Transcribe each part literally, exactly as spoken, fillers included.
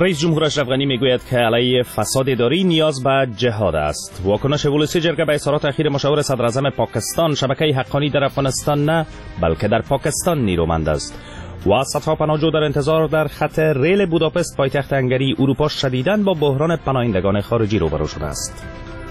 رئیس جمهور اشرف غنی میگوید که علیه فساد اداری نیاز به جهاد است. واکنش ولسی جرگه به اظهارات اخیر مشاور صدر اعظم پاکستان شبکه حقانی در افغانستان نه بلکه در پاکستان نیرومند است. و صدها پناهجو در انتظار در خط ریل بوداپست پایتخت هنگری اروپا شدیداً با بحران پناهندگان خارجی روبرو شده است.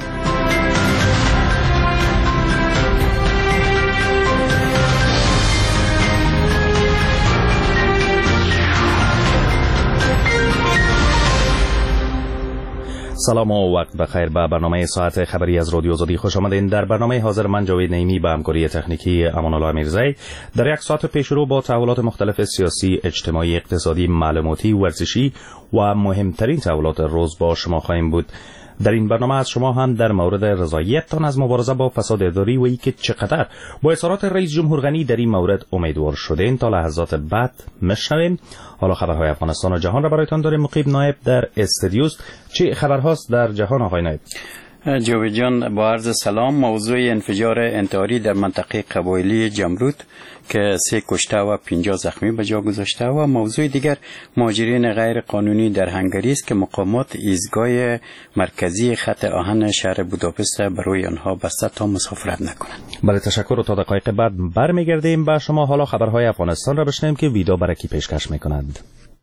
سلام و وقت بخیر. به برنامه ساعت خبری از رادیو آزادی خوش آمدین. در برنامه حاضر من جاوید نعیمی به همکاری تکنیکی امان الله میرزایی در یک ساعت پیشرو با تحولات مختلف سیاسی، اجتماعی، اقتصادی، معلوماتی، ورزشی و مهمترین تحولات روز با شما خواهیم بود. در این برنامه از شما هم در مورد رضایتتان از مبارزه با فساد اداری و اینکه چقدر با اظهارات رئیس جمهور غنی در این مورد امیدوار شدین تا لحظات بعد میشنویم. حالا خبرهای افغانستان و جهان را برایتان داریم. مقیب نایب در استودیوست. چه خبرهاست در جهان آقای نایب؟ جاوید جان، با عرض سلام. موضوع انفجار انتحاری در منطقه قبایلی جمرود که سه کشته و پنجاه زخمی به جا گذاشته و موضوع دیگر مهاجرین غیر قانونی در هنگری است که مقامات ایستگاه مرکزی خط آهن شهر بوداپست برای آنها بسته تا مسافرت نکنند. بله، تشکر. و تا دقایق بعد برمیگردیم به شما. حالا خبرهای افغانستان را بشنویم که ویدا برکی پیشکش میکنند.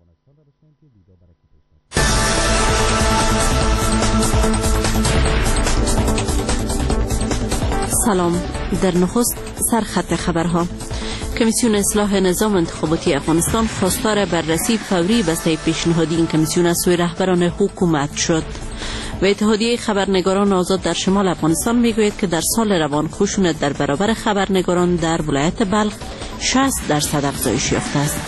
سلام. در نخست سرخط خبرها. کمیسیون اصلاح نظام انتخاباتی افغانستان خواستار بررسی فوری بسته پیشنهادی این کمیسیون از سوی رهبران حکومت شد. و اتحادیه خبرنگاران آزاد در شمال افغانستان میگوید که در سال روان خشونت در برابر خبرنگاران در ولایت بلخ شصت درصد افزایش یافته است.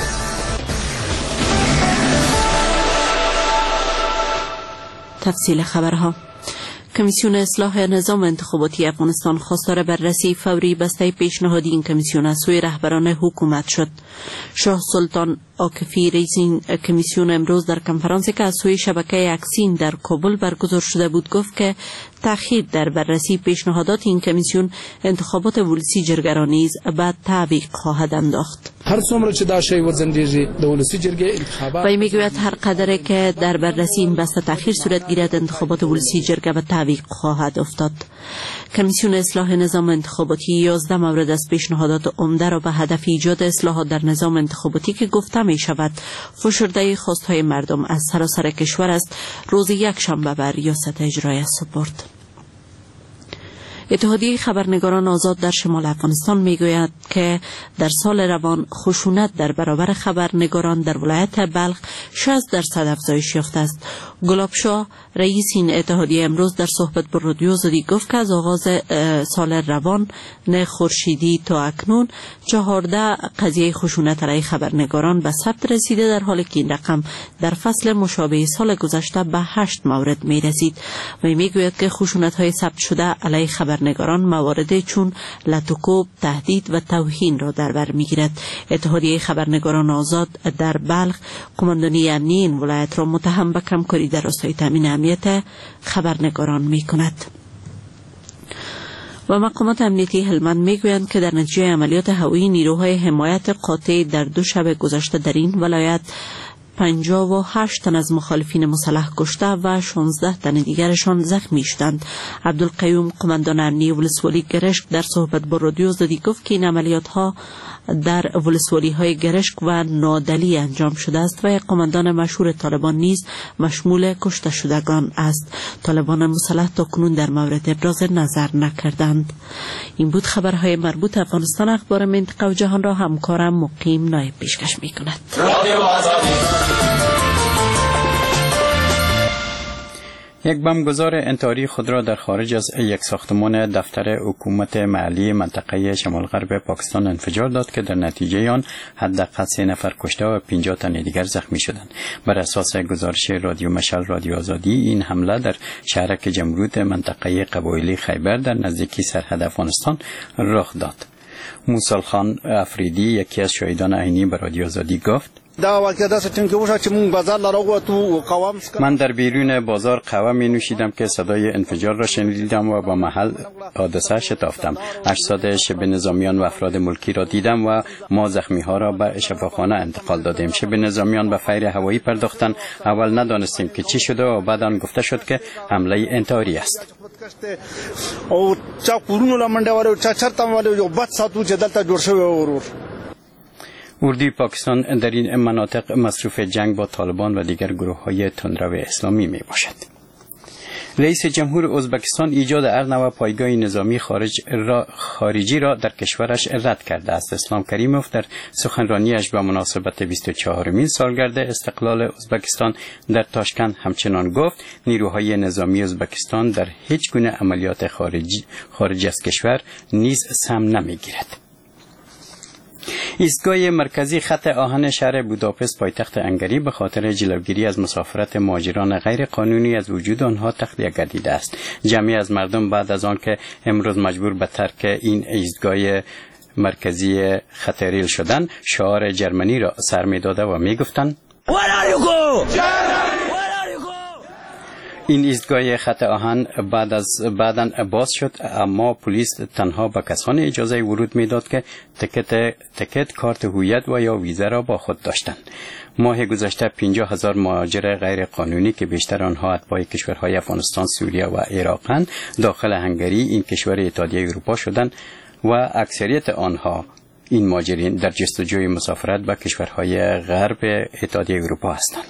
تفصیل خبرها. کمیسیون اصلاح نظام انتخاباتی افغانستان خواستار بررسی فوری بسته پیشنهادی این کمیسیون از سوی رهبران حکومت شد. شاه سلطان عاکفی رئیس این کمیسیون امروز در کنفرانسی که از سوی شبکه اکسین در کابل برگزار شده بود گفت که تأخیر در بررسی پیشنهادات این کمیسیون انتخابات ولسی جرگه را نیز به تعویق خواهد انداخت. هر څومره چې دا شی وزندیږي د ولسی جرګې انتخابات و میگوید هر قدره که در بررسی این بسته تأخیر صورت گیرد انتخابات ولسی جرگه به تعویق خواهد افتاد. کمیسیون اصلاح نظام انتخاباتی یازده مورد از پیشنهادات عمده را به هدف ایجاد اصلاحات در نظام انتخاباتی که گفته می شود فشرده خواستهای مردم از سراسر کشور است روز یک شنبه به ریاست اجرایی سپرد. اتحادیه خبرنگاران آزاد در شمال افغانستان میگوید که در سال روان خشونت در برابر خبرنگاران در ولایت بلخ شصت درصد افزایش یافته است. گلاب شاه رئیس این اتحادیه امروز در صحبت با رادیو آزادی گفت که از آغاز سال روان نه خورشیدی تا اکنون چهارده قضیه خشونت علیه خبرنگاران به ثبت رسیده، در حالی که این رقم در فصل مشابه سال گذشته به هشت مورد می رسید. و میگوید که خشونت های ثبت شده علیه خبرنگاران موارد چون لطوکوب، تهدید و توهین را در بر میگیرد. اتحادیه خبرنگاران آزاد در بلخ قماندانی امنی این ولایت را متهم به کمکاری در راستای تامین امنیت خبرنگاران می کند. و مقامات امنیتی هلمند میگویند که در نتیجه عملیات هوایی نیروهای حمایت قاطع در دو شب گذشته در این ولایت پنجاه و هشت تن از مخالفین مسلح کشته و شانزده تن دیگرشان زخمی شدند. عبدالقیوم قماندان امنی ولسوالی گرشک در صحبت با رادیو آزادی گفت که این عملیات ها در ولسوالی های گرشک و نادلی انجام شده است و یک قماندان مشهور طالبان نیز مشمول کشته شدگان است. طالبان مسلح تا کنون در مورد ابراز نظر نکردند. این بود خبرهای مربوط افغانستان. اخبار منطقه و جهان را همکارم مقیم نایب پیشکش می کند. یک بمبگذار انتحاری خود را در خارج از یک ساختمان دفتر حکومت محلی منطقه شمال غرب پاکستان انفجار داد که در نتیجه آن حداقل سه نفر کشته و پنجاه تن دیگر زخمی شدند. بر اساس گزارش رادیو مشعل رادیو آزادی این حمله در شهرک جمرود منطقه قبایلی خیبر در نزدیکی سرحد افغانستان رخ داد. موسی خان افریدی یکی از شاهدان عینی به رادیو آزادی گفت من در بیرون بازار قهوه می نوشیدم که صدای انفجار را شنیدم و با محل حادثه شتافتم. اجساد شبه نظامیان و افراد ملکی را دیدم و ما زخمی ها را به شفاخانه انتقال دادیم. شبه نظامیان به فیر هوایی پرداختند. اول ندانستیم که چی شده و بعد آن گفته شد که حمله انتحاری است. اردوی پاکستان در این مناطق مصروف جنگ با طالبان و دیگر گروه های تندرو اسلامی می باشد. رئیس جمهور ازبکستان ایجاد هر نوع پایگاه نظامی خارج را خارجی را در کشورش رد کرده است. اسلام کریموف در سخنرانیش به مناسبت بیست و چهارمین سالگرد استقلال ازبکستان در تاشکند همچنان گفت نیروهای نظامی ازبکستان در هیچ گونه عملیات خارجی خارج از کشور نیز سهم نمیگیرد. ایستگاه مرکزی خط آهن شهر بوداپست پایتخت هنگری به خاطر جلوگیری از مسافرت مهاجران غیر قانونی از وجود آنها تخلیه گردیده است. جمعی از مردم بعد از آن که امروز مجبور به ترک این ایستگاه مرکزی خط ریل شدن شعار جرمنی را سر می‌داده و می‌گفتند این ایستگاه خط آهن بعد از بعداً باز شد، اما پلیس تنها به کسانی اجازه ورود میداد که تکت تکت کارت هویت و یا ویزا را با خود داشتند. ماه گذشته پنجاه هزار مهاجر غیر قانونی که بیشتر آنها اتباع کشورهای افغانستان، سوریه و عراقند داخل هنگری این کشور اتحادیه اروپا شدند و اکثریت آنها این مهاجرین در جستجوی مسافرت به کشورهای غرب اتحادیه اروپا هستند.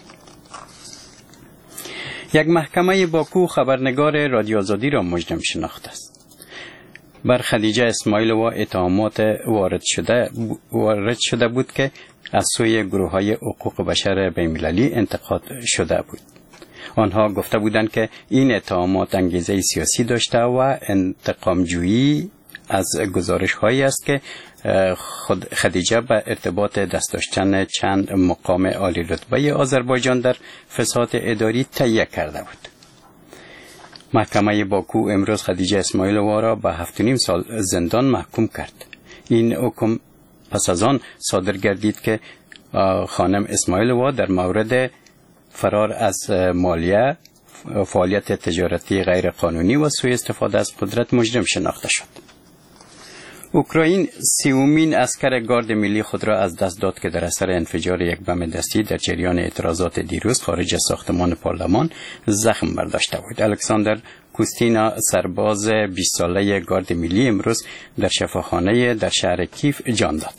یک محکمه باکو خبرنگار رادیو آزادی را مجرم شناخته است. بر خدیجه اسماعیلووا اتهامات وارد شده وارد شده بود که از سوی گروه‌های حقوق بشر بین‌المللی انتقاد شده بود. آنها گفته بودند که این اتهامات انگیزه سیاسی داشته و انتقامجویی از گزارش‌هایی است که خود خدیجه به ارتباط دست داشتن چند مقام عالی رتبه آذربایجان در فساد اداری تهیه کرده بود. محکمه باکو امروز خدیجه اسماعیلووا را به هفت و نیم سال زندان محکوم کرد. این حکم پس از آن صادر گردید که خانم اسماعیلووا در مورد فرار از مالیه، فعالیت تجارتی غیر قانونی و سوء استفاده از قدرت مجرم شناخته شد. اوکراین سیومین اسکر گارد ملی خود را از دست داد که در اثر انفجار یک بم دستی در جریان اعتراضات دیروز خارج از ساختمان پارلمان زخم برداشته بود. الکساندر کوستینا سرباز بیست ساله گارد ملی امروز در شفاخانه در شهر کیف جان داد.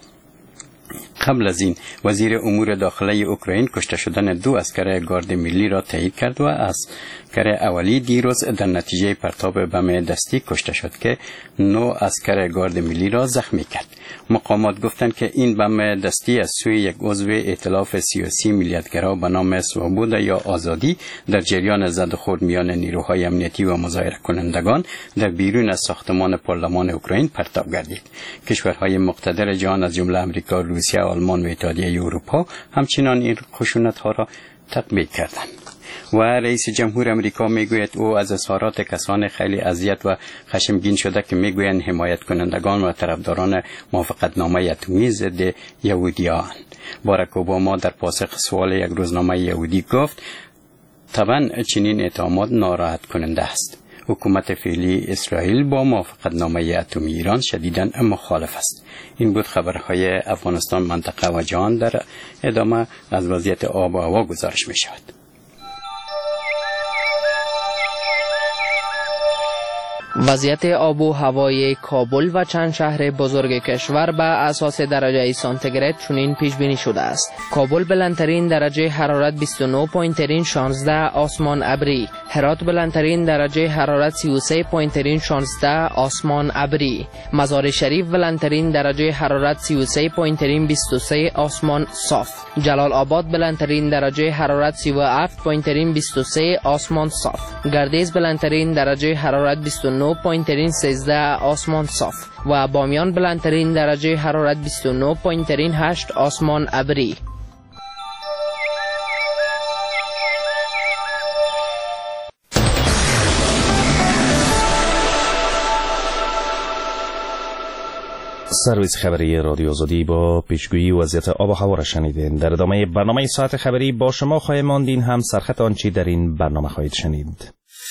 قبل از این وزیر امور داخله اوکراین کشته شدن دو اسکر گارد ملی را تایید کرد و اسکر اولی دیروز در نتیجه پرتاب بم دستی کشته شد که نو اسکر گارد ملی را زخمی کرد. مقامات گفتند که این بم دستی از سوی یک عضو ائتلاف سیاسی ملیتگرا به نام سوابودا یا آزادی در جریان زد و خورد میان نیروهای امنیتی و مظاهره کنندگان در بیرون از ساختمان پارلمان اوکراین پرتاب گردید. کشورهای مقتدر جهان از جمله امریکا، روسیه، آلمان و اتحادیه اروپا همچنان این خشونت ها را تطبیق کردند. و رئیس جمهور امریکا میگوید او از اظهارات کسان خیلی اذیت و خشمگین شده که میگویند حمایت کنندگان و طرفداران موافقتنامه اتمی ضد یهودیان. باراک اوباما در پاسخ سوال یک روزنامه یهودی گفت طبعا چنین اتهامات ناراحت کننده است. حکومت فعلی اسرائیل با موافقتنامه اتمی ایران شدیداً مخالف است. این بود خبرهای افغانستان، منطقه و جهان. در ادامه از وضعیت آب و هوا گزارش می شود. وضعیت آب و هوای کابل و چند شهر بزرگ کشور به اساس درجه سانتیگراد چنین پیش بینی شده است. کابل بلندترین درجه حرارت بیست و نه پوینت شانزده آسمان ابری، هرات بلندترین درجه حرارت سی و سه پوینت شانزده آسمان ابری، مزار شریف بلندترین درجه حرارت سی و سه پوینت بیست و سه آسمان صاف، جلال آباد بلندترین درجه حرارت سی و هفت پوینت بیست و سه آسمان صاف، گردیز بلندترین درجه حرارت بیست و نه پوینت سیزده آسمان صاف و بامیان بلندترین درجه حرارت بیست و نه پوینت هشت آسمان ابری. سرویس خبری رادیو آزادی با پیشگویی وضعیت آب و هوا را شنیدین. در ادامه برنامه ساعت خبری با شما خواهیم ماند. این هم سرخط آنچه در این برنامه خواهید شنید.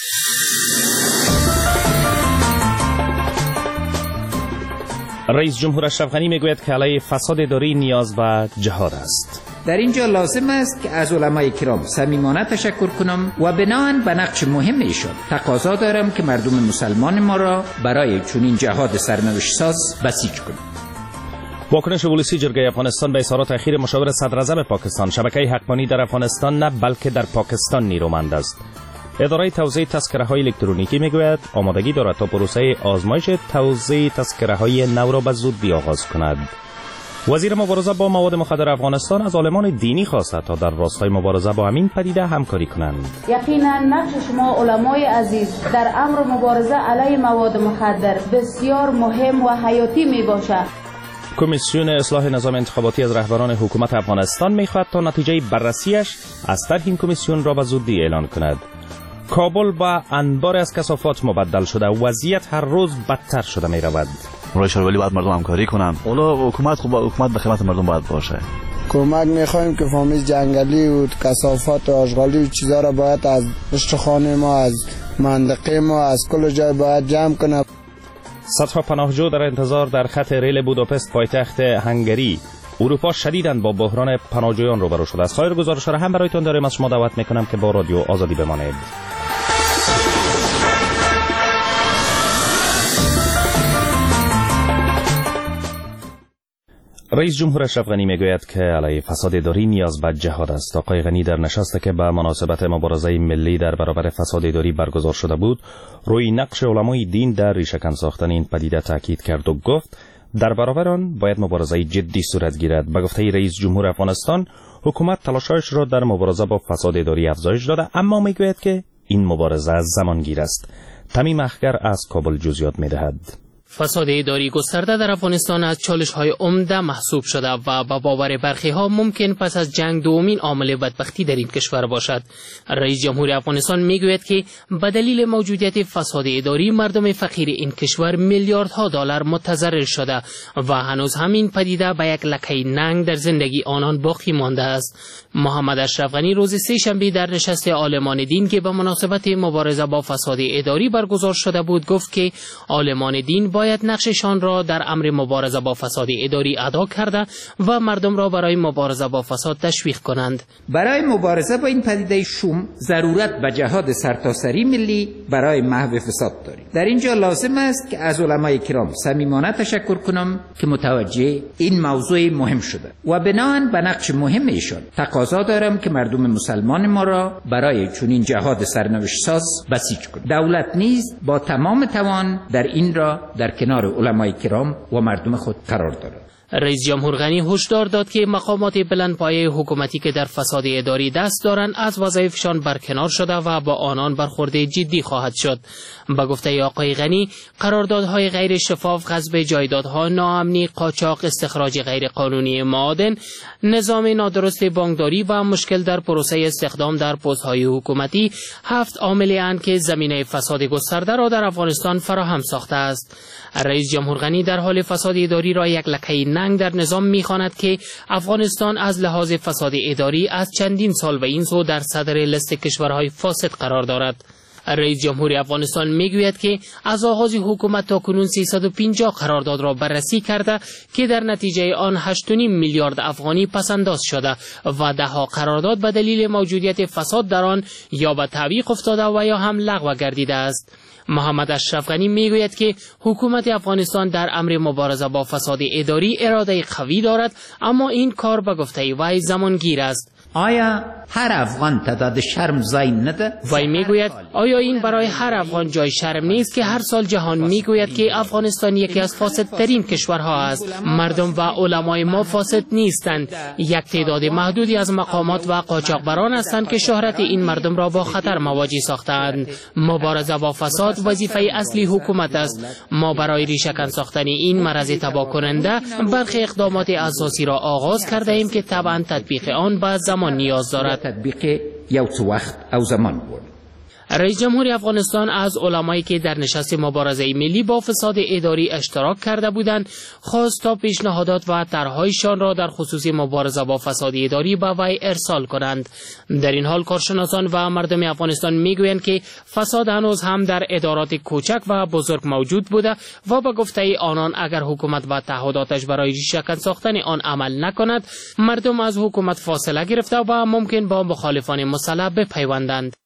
رئیس جمهور اشرف غنی میگوید که علیه فساد اداری نیاز به جهاد است. در اینجا لازم است که از علمای کرام صمیمانه تشکر کنم و بناهن به نقش مهم ایشان تقاضا دارم که مردم مسلمان ما را برای چنین جهاد سرنوشت ساز بسیج کنند. واکنش ولسی جرگه افغانستان به اظهارات اخیر مشاور صدراعظم پاکستان: شبکه حقبانی در افغانستان نه بلکه در پاکستان نیرومند است. اداره توزیع تذکره‌های الکترونیکی میگوید آمادگی دارد تا پروسه آزمایش توزیع تذکره‌های نو را به زودی آغاز کند. وزیر مبارزه با مواد مخدر افغانستان از عالمان دینی خواسته تا در راستای مبارزه با همین پدیده همکاری کنند. یقینا نقش شما علمای عزیز در امر مبارزه علیه مواد مخدر بسیار مهم و حیاتی می باشد. کمیسیون اصلاح نظام انتخاباتی از رهبران حکومت افغانستان می‌خواهد تا نتیجه بررسیش از طرح این کمیسیون را به زودی اعلان کند. کابل با انبار از کثافات مبدل شده، وضعیت هر روز بدتر شده می رود. برای شورولی باید مردم همکاری کنن. اولا حکومت خوب حکومت به خدمت مردم باید باشه. کمک می‌خوایم که فامیل جنگلی و کثافات و آشغالی و چیزا را باید از پشتخانه ما، از منطقه ما، از کل جای باید جمع کنه. صدها پناهجو در انتظار در خط ریل بوداپست پایتخت هنگری اروپا شدیداً با بحران پناهجویان روبرو شده است. خواهر گزارش را هم برایتان داریم. از شما دعوت میکنم که با رادیو آزادی بمانید. رئیس جمهور اشرف غنی میگوید که علیه فساد اداری نیاز به جهاد است. آقای غنی در نشستی که به مناسبت مبارزه ملی در برابر فساد اداری برگزار شده بود، روی نقش علمای دین در ریشه‌کن ساختن این پدیده تاکید کرد و گفت در برابر آن باید مبارزه جدی صورت گیرد. به گفته رئیس جمهور افغانستان، حکومت تلاشش را در مبارزه با فساد اداری افزایش داده، اما میگوید که این مبارزه زمانگیر است. تمیم اخگر از کابل جزئیات میدهد. فساد اداری گسترده در افغانستان از چالش‌های عمده محسوب شده و با باور برخی‌ها ممکن پس از جنگ دومین عامل بدبختی در این کشور باشد. رئیس جمهور افغانستان میگوید که به دلیل موجودیت فساد اداری مردم فقیر این کشور میلیاردها دلار متضرر شده و هنوز همین پدیده به یک لکه ننگ در زندگی آنان باقی مانده است. محمد اشرف غنی روز سه شنبه در نشست عالمان دین که به مناسبت مبارزه با فساد اداری برگزار شده بود گفت که عالمان دین با باید نقششان را در امر مبارزه با فساد اداری ادا کرده و مردم را برای مبارزه با فساد تشویق کنند. برای مبارزه با این پدیده شوم ضرورت به جهاد سرتاسری ملی برای محو فساد داریم. در اینجا لازم است که از علمای کرام صمیمانه تشکر کنم که متوجه این موضوع مهم شده و بناهن به نقش مهم ایشان تقاضا دارم که مردم مسلمان ما را برای چنین جهاد سرنوشت ساز بسیج کنند. دولت نیز با تمام توان در این را در کنار علمای کرام و مردم خود قرار دارد. رئیس جمهور غنی هشدار داد که مقامات بلندپایه حکومتی که در فساد اداری دست دارند از وظایفشان برکنار شده و با آنان برخورد جدی خواهد شد. با گفته آقای غنی، قراردادهای غیر شفاف، غصب جایدادها، ناامنی، قاچاق، استخراج غیر قانونی معادن، نظام نادرست بانکداری و مشکل در پروسه استخدام در پست‌های حکومتی هفت عاملی اند که زمینه فساد گسترده را در افغانستان فراهم ساخته است. رئیس جمهور غنی در حال فساد اداری را یک لکه ننگ در نظام می‌خواند که افغانستان از لحاظ فساد اداری از چندین سال به این سو در صدر لیست کشورهای فاسد قرار دارد. رئیس جمهور افغانستان میگوید که از آغاز حکومت تا کنون سیصد و پنجاه قرارداد را بررسی کرده که در نتیجه آن هشت و نیم میلیارد افغانی پسنداز شده و دهها قرارداد به دلیل موجودیت فساد در آن یا به تعویق افتاده و یا هم لغو گردیده است. محمد اشرف غنی میگوید که حکومت افغانستان در امر مبارزه با فساد اداری اراده قوی دارد، اما این کار به گفته وی زمانگیر است. آیا هر افغان تعداد شرم زین نده؟ وی میگوید آیا این برای هر افغان جای شرم نیست که هر سال جهان میگوید که افغانستان یکی از فاسدترین کشورها است؟ مردم و علمای ما فاسد نیستند. یک تعداد محدودی از مقامات و قاچاقبران هستند که شهرت این مردم را با خطر مواجه ساختند. مبارزه با فساد وظیفه اصلی حکومت است. ما برای ریشه‌کن ساختن این مرض تباه کننده برخی اقدامات اساسی را آغاز کرده ایم که طبعا تطبیق آن با زمان نیاز دارد. تطبیق یو څه وخت او زمان بود. رئیس جمهور افغانستان از علمایی که در نشست مبارزه ملی با فساد اداری اشتراک کرده بودند خواست تا پیشنهادات و طرح‌هایشان را در خصوص مبارزه با فساد اداری به وی ارسال کنند. در این حال کارشناسان و مردم افغانستان میگویند که فساد هنوز هم در ادارات کوچک و بزرگ موجود بوده و به گفته آنان اگر حکومت و تعهداتش برای ریشه‌کن ساختن آن عمل نکند، مردم از حکومت فاصله گرفته و ممکن با مخالفان مسلح بپیوندند.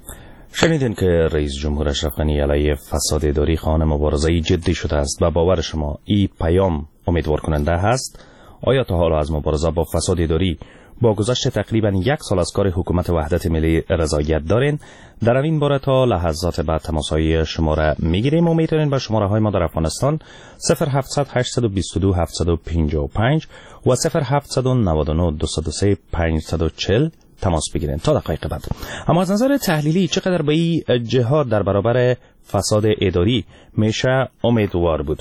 شنیدین که رئیس جمهور اشرف غنی علیه فساد اداری خواهان مبارزه جدی شده است و باور شما این پیام امیدوار کننده است؟ آیا تا حالا از مبارزه با فساد اداری با گذشت تقریبا یک سال از کار حکومت وحدت ملی رضایت دارین؟ در این باره تا لحظات بعد تماس‌های شما را میگیریم و میتونین به شماره های ما در افغانستان صفر هفتصد هشتصد و بیست و دو هفتصد و پنجاه و پنج و صفر هفتصد و نود و نه دویست و سه پانصد و چهل تماس بگیرین تا دقایق بعد. اما از نظر تحلیلی چقدر به این جهاد در برابر فساد اداری میشه امیدوار بود؟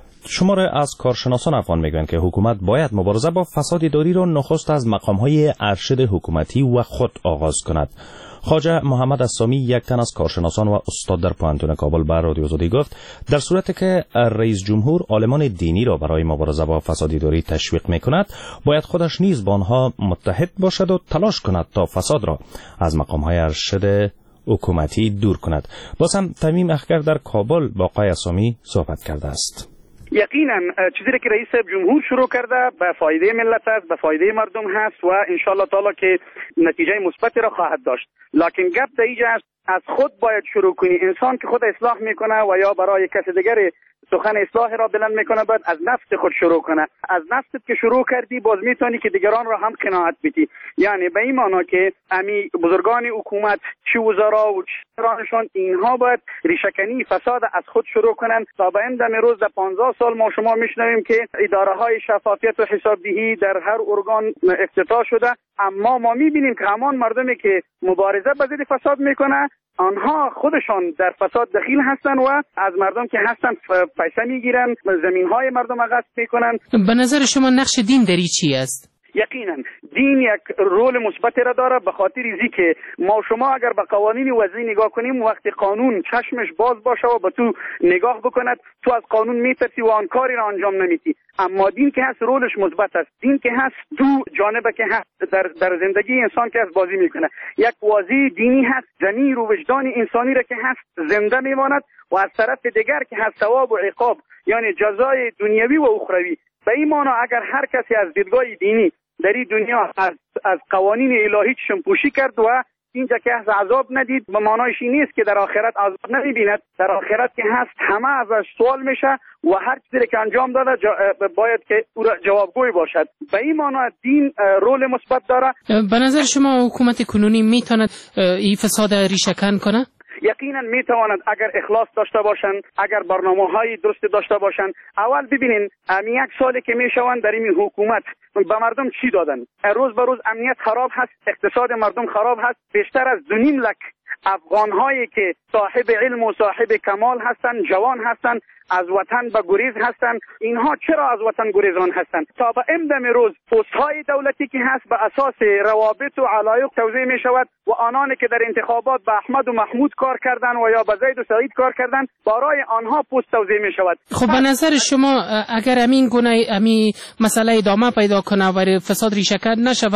شماره از کارشناسان افغان میگویند که حکومت باید مبارزه با فساد اداری را نخست از مقام‌های ارشد حکومتی و خود آغاز کند. خواجه محمد السامی، یک تن از کارشناسان و استاد در پوهنتون کابل، به رادیو آزادی گفت در صورتی که رئیس جمهور عالمان دینی را برای مبارزه با فساد اداری تشویق میکند، باید خودش نیز با آنها متحد باشد و تلاش کند تا فساد را از مقام‌های ارشد حکومتی دور کند. باز هم تمیم اخگر در کابل با آقای السامی صحبت کرده است. یقینا چیزی که رئیس جمهور شروع کرده به فایده ملت است، به فایده مردم هست و ان شاء الله تعالی که نتیجه مثبتی را خواهد داشت. لکن گپ در اینجا است از خود باید شروع کنی. انسان که خود اصلاح میکنه و یا برای کسی دیگر سخن اصلاح را بلند میکنه، باید از نفس خود شروع کنه. از نفست که شروع کردی باز میتونی که دیگران را هم قناعت بدی. یعنی به این معنا که امی بزرگان حکومت، چه وزرا و چرانشان، اینها باید ریشه‌کنی فساد از خود شروع کنن تا به این دم روز در پانزده سال ما شما میشنویم که اداره های شفافیت و حسابدهی در هر ارگان افتتاح شده، اما ما میبینیم که همان مردمی که مبارزه با ضد فساد میکنه آنها خودشان در فساد دخیل هستند و از مردم که هستن پیسه میگیرن، زمین های مردم را غصب میکنن. به نظر شما نقش دین در این چی است؟ یقینا دین یک رول مثبتی را داره، به خاطر اینکه که ما شما اگر به قوانین وضعی نگاه کنیم، وقتی قانون چشمش باز باشه و به تو نگاه بکند، تو از قانون میترسی و آن کاری را انجام نمیدی. اما دین که هست رولش مثبت است. دین که هست دو جانبه که هست در در زندگی انسان که هست بازی میکنه. یک واژه دینی هست ضمیر و وجدان انسانی را که هست زنده میماند و از طرف دیگر که هست ثواب و عقاب، یعنی جزای دنیوی و اخروی. به این معنی اگر هر کسی از دیدگاه دینی در این دنیا از از قوانین الهی شمپوشی کرد و اینجا که هست عذاب ندید، به معنایش این نیست که در آخرت عذاب نمیبیند. در آخرت که هست همه ازش سوال میشه و هر چیزی که انجام داده باید که او را جوابگوی باشد. به این معنی دین رول مثبت داره. به نظر شما حکومت کنونی میتواند این فساد ریشه‌کن کنه؟ یقینا میتواند اگر اخلاص داشته باشند، اگر برنامه‌های درست داشته باشند. اول ببینین امی یک سالی که میشوند در این حکومت به مردم چی دادن؟ روز به روز امنیت خراب هست، اقتصاد مردم خراب هست. بیشتر از دو نیم لک افغان‌هایی که صاحب علم و صاحب کمال هستند، جوان هستند، از وطن به گریز هستند. اینها چرا از وطن گریزان هستند؟ تا به امدم روز پست‌های دولتی که هست به اساس روابط و علایق توزیع می شود و آنانی که در انتخابات به احمد و محمود کار کردند و یا به زید و سعید کار کردند برای آنها پست توزیع می شود. خب به نظر شما اگر امین گونه امی مسئله ادامه پیدا کنه و فساد ریشه‌کن نشه،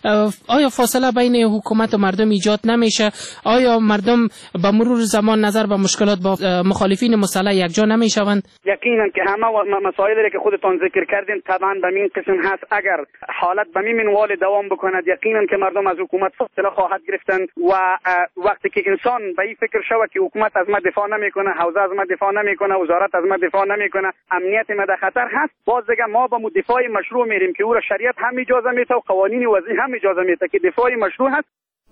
آیا فاصله بین حکومت و مردم ایجاد نمیشه؟ آیا مردم به مرور زمان نظر به مشکلات با مخالفین مسلح یکجا نمیشه؟ یقینا که همه مسائلی که خودتان ذکر کردین طبعا به این قسم هست. اگر حالت به این منوال دوام بکند یقینا که مردم از حکومت فاصله خواهد گرفتن و وقتی که انسان به این فکر شود که حکومت از ما دفاع نمیکنه، حوزه از ما دفاع نمیکنه، وزارت از ما دفاع نمیکنه، امنیت ما در خطر هست، باز دیگه ما به دفاع مشروع میریم که او را شریعت هم اجازه میده و قوانین وضعی هم اجازه میده که دفاع مشروع هست.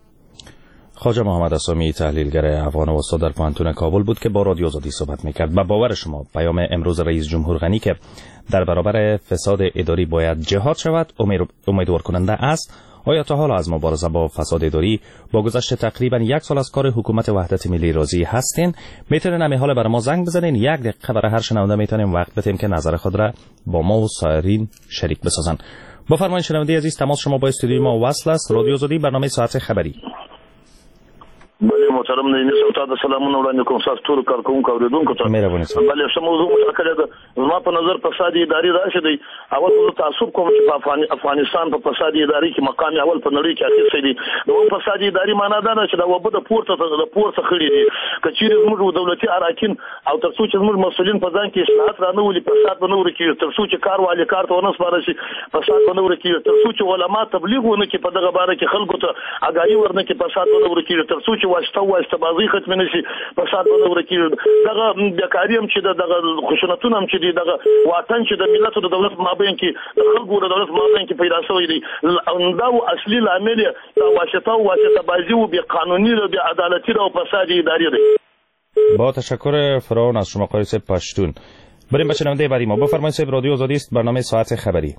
خواجه محمد السامی، تحلیلگر افغان و استاد در پوهنتون کابل بود که با رادیو آزادی صحبت میکرد. با باور شما پیام امروز رئیس جمهور غنی که در برابر فساد اداری باید جهاد شود امیدوار کننده است. آیا تا حالا از مبارزه با فساد اداری با گذشت تقریبا یک سال از کار حکومت وحدت ملی راضی هستین؟ میتونین همین حال برای ما زنگ بزنین. یک دقیقه برای هر شنونده میتونیم وقت بدیم که نظر خود را با ما و سایرین شریک بسازن. با فرمایش شنونده عزیز تماس شما با استودیوی ما وصل است. رادیو آزادی، برنامه ساعت خبری. بله محترم نعیمی صاحب ته سلامونه وړاندې کوم تاسو ټول کارکونکو اوریدونکو ته مهرباني صاحب بله څه موضوع مټاکلې ده زما په نظر فساد اداري راشي دی اول په تعصب کوم چې په افغانستان په فساد اداري کې مقام اول په نړۍ کې اخیستی دی نو فساد اداري معنا دا نه چې دا وبد پورته د پورته خړي دي کچېر زموږ دولتي اراکین او تر څو چې زموږ مسؤلین په ځان کې اصلاحات رانه ولي فساد به نور کې تر څو چې کار والي کار ته ونه سپارل شي فساد به نور کې تر څو چې علما تبلیغ ونه کې په دغه باره کې خلکو ته اګاهي ورنه کې فساد به نور کې تر څو چې واسطه واسطه بازی ختم نشي فساد به نور کې دغه د کاریم چې دغه خشونتونه هم چې دغه وطن چې د ملت او د دولت مابین کې د خلکو د دولت مابین کې پیدا شوی دی دا اصلي لامل دا واسطه واسطه بازی او بی قانونی و بی عدالتی و فساد اداری دی. با تشکر فراوان از شما قاری صاحب پشتون. بریم به شنونده بعدی ما. بفرمایید صاحب، رادیو آزادی است، برنامه ساعت خبری.